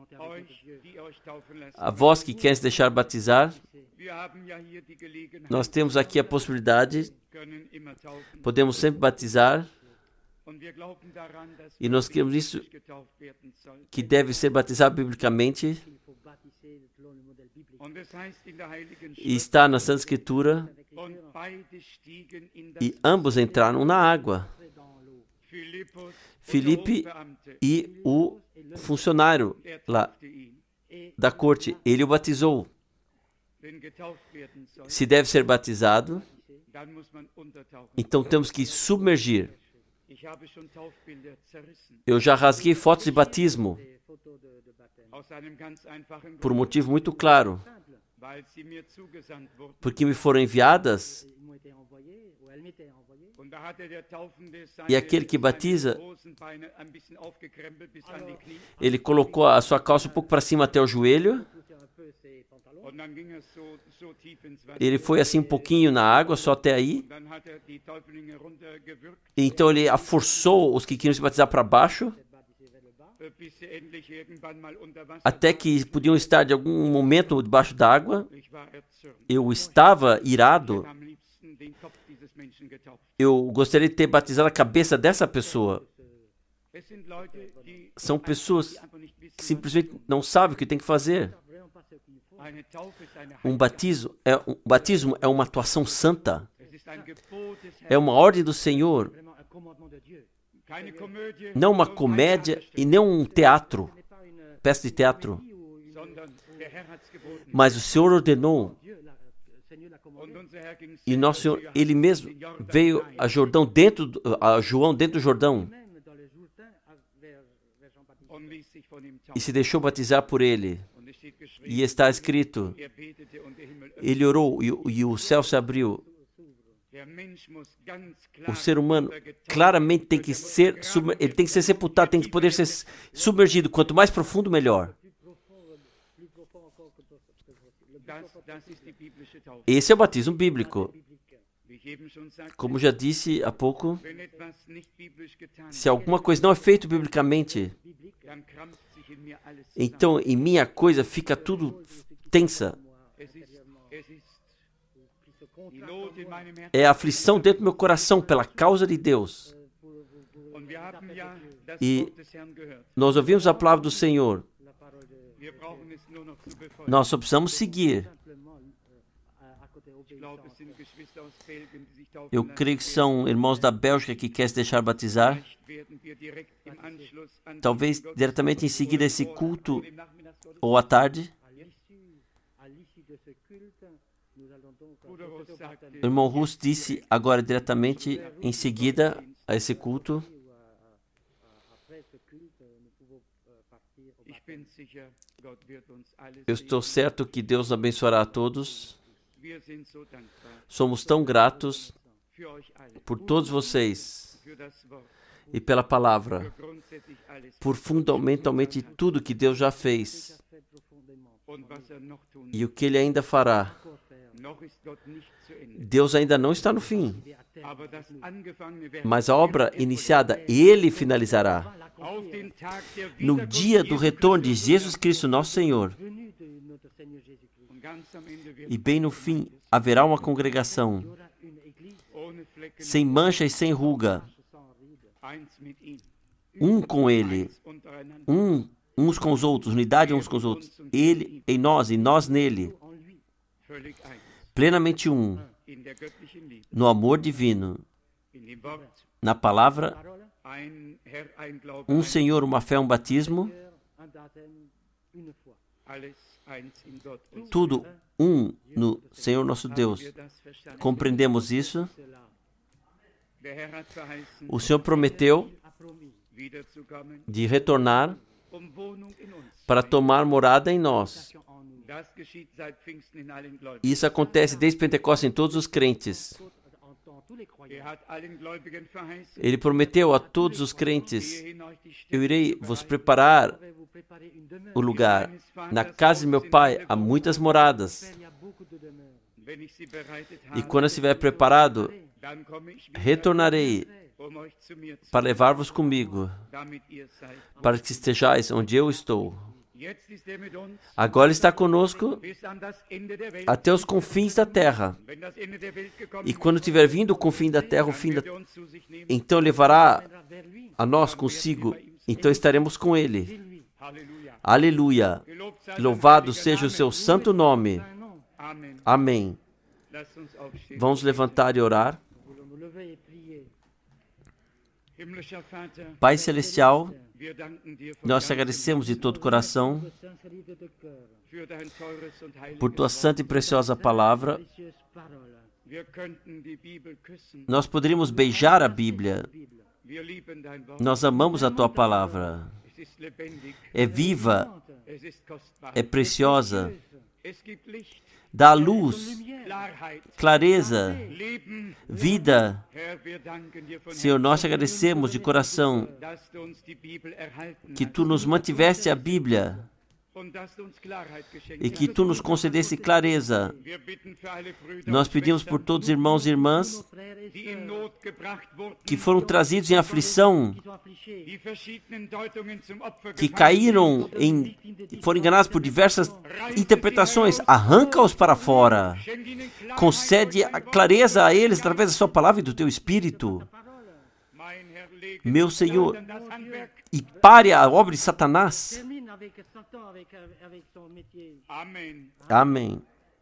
A vós que quer se deixar batizar, nós temos aqui a possibilidade, podemos sempre batizar, e nós queremos isso, que deve ser batizado biblicamente, e está na Santa Escritura, e ambos entraram na água. Filipe e o funcionário lá da corte, ele o batizou. Se deve ser batizado, então temos que submergir. Eu já rasguei fotos de batismo por um motivo muito claro, porque me foram enviadas, e aquele que batiza, ele colocou a sua calça um pouco para cima até o joelho, ele foi assim um pouquinho na água, só até aí, então ele forçou os que queriam se batizar para baixo, até que podiam estar de algum momento debaixo d'água. Eu estava irado. Eu gostaria de ter batizado a cabeça dessa pessoa. São pessoas que simplesmente não sabem o que tem que fazer. Um batismo é, um batismo é uma atuação santa. É uma ordem do Senhor. Não uma comédia e nem um teatro, peça de teatro. Mas o Senhor ordenou. E nosso Senhor, Ele mesmo veio a Jordão dentro, a João dentro do Jordão e se deixou batizar por ele. E está escrito, ele orou e, e o céu se abriu. O ser humano claramente tem que ser, ele tem que ser sepultado, tem que poder ser submergido. Quanto mais profundo, melhor. Esse é o batismo bíblico. Como já disse há pouco, se alguma coisa não é feita biblicamente, então em mim a coisa fica tudo tensa. É a aflição dentro do meu coração pela causa de Deus. E nós ouvimos a palavra do Senhor. Nós só precisamos seguir. Eu creio que são irmãos da Bélgica que querem se deixar batizar. Talvez diretamente em seguida esse culto ou à tarde. O irmão Russ disse agora diretamente em seguida a esse culto. Eu estou certo que Deus abençoará a todos. Somos tão gratos por todos vocês e pela palavra, por fundamentalmente tudo que Deus já fez e o que Ele ainda fará. Deus ainda não está no fim, mas a obra iniciada Ele finalizará. No dia do retorno de Jesus Cristo, nosso Senhor, e bem no fim haverá uma congregação sem mancha e sem ruga, um com Ele, um, uns com os outros, unidade uns com os outros, Ele em nós e nós nele, plenamente um, no amor divino, na palavra, um Senhor, uma fé, um batismo, tudo um no Senhor nosso Deus. Compreendemos isso? O Senhor prometeu de retornar para tomar morada em nós. Isso acontece desde Pentecostes em todos os crentes. Ele prometeu a todos os crentes: eu irei vos preparar o lugar. Na casa de meu Pai há muitas moradas. E quando eu estiver preparado, retornarei para levar-vos comigo, para que estejais onde eu estou. Agora Ele está conosco até os confins da terra. E quando tiver vindo o confim da terra, o fim da... então levará a nós consigo. Então estaremos com Ele. Aleluia. Louvado seja o seu santo nome. Amém. Vamos levantar e orar. Pai Celestial, nós te agradecemos de todo o coração por tua santa e preciosa palavra. Nós poderíamos beijar a Bíblia. Nós amamos a tua palavra. É viva, é preciosa, dá luz, clareza, vida. Senhor, nós te agradecemos de coração que tu nos mantiveste a Bíblia e que tu nos concedesse clareza. Nós pedimos por todos os irmãos e irmãs que foram trazidos em aflição, que caíram em, foram enganados por diversas interpretações. Arranca-os para fora. Concede a clareza a eles através da sua palavra e do teu Espírito. Meu Senhor, e pare a obra de Satanás. Amém.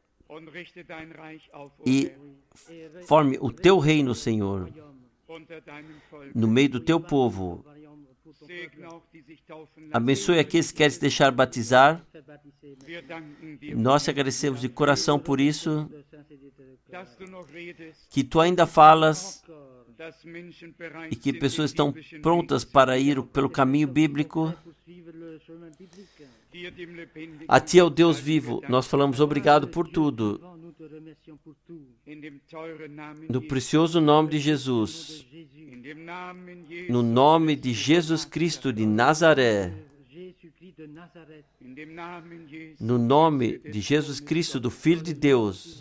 E forme o teu reino, Senhor, no meio do teu povo. Abençoe aqueles que querem se deixar batizar. Nós te agradecemos de coração por isso, que tu ainda falas e que pessoas estão prontas para ir pelo caminho bíblico. A ti é o Deus vivo. Nós falamos obrigado por tudo. No precioso nome de Jesus. No nome de Jesus Cristo de Nazaré. No nome de Jesus Cristo, do Filho de Deus.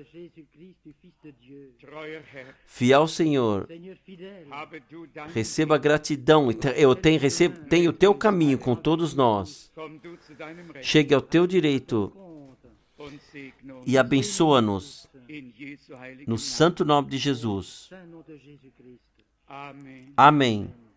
Fiel Senhor, receba gratidão. Eu tenho, recebo, tenho o teu caminho com todos nós. Chegue ao teu direito e abençoa-nos no santo nome de Jesus. Amém.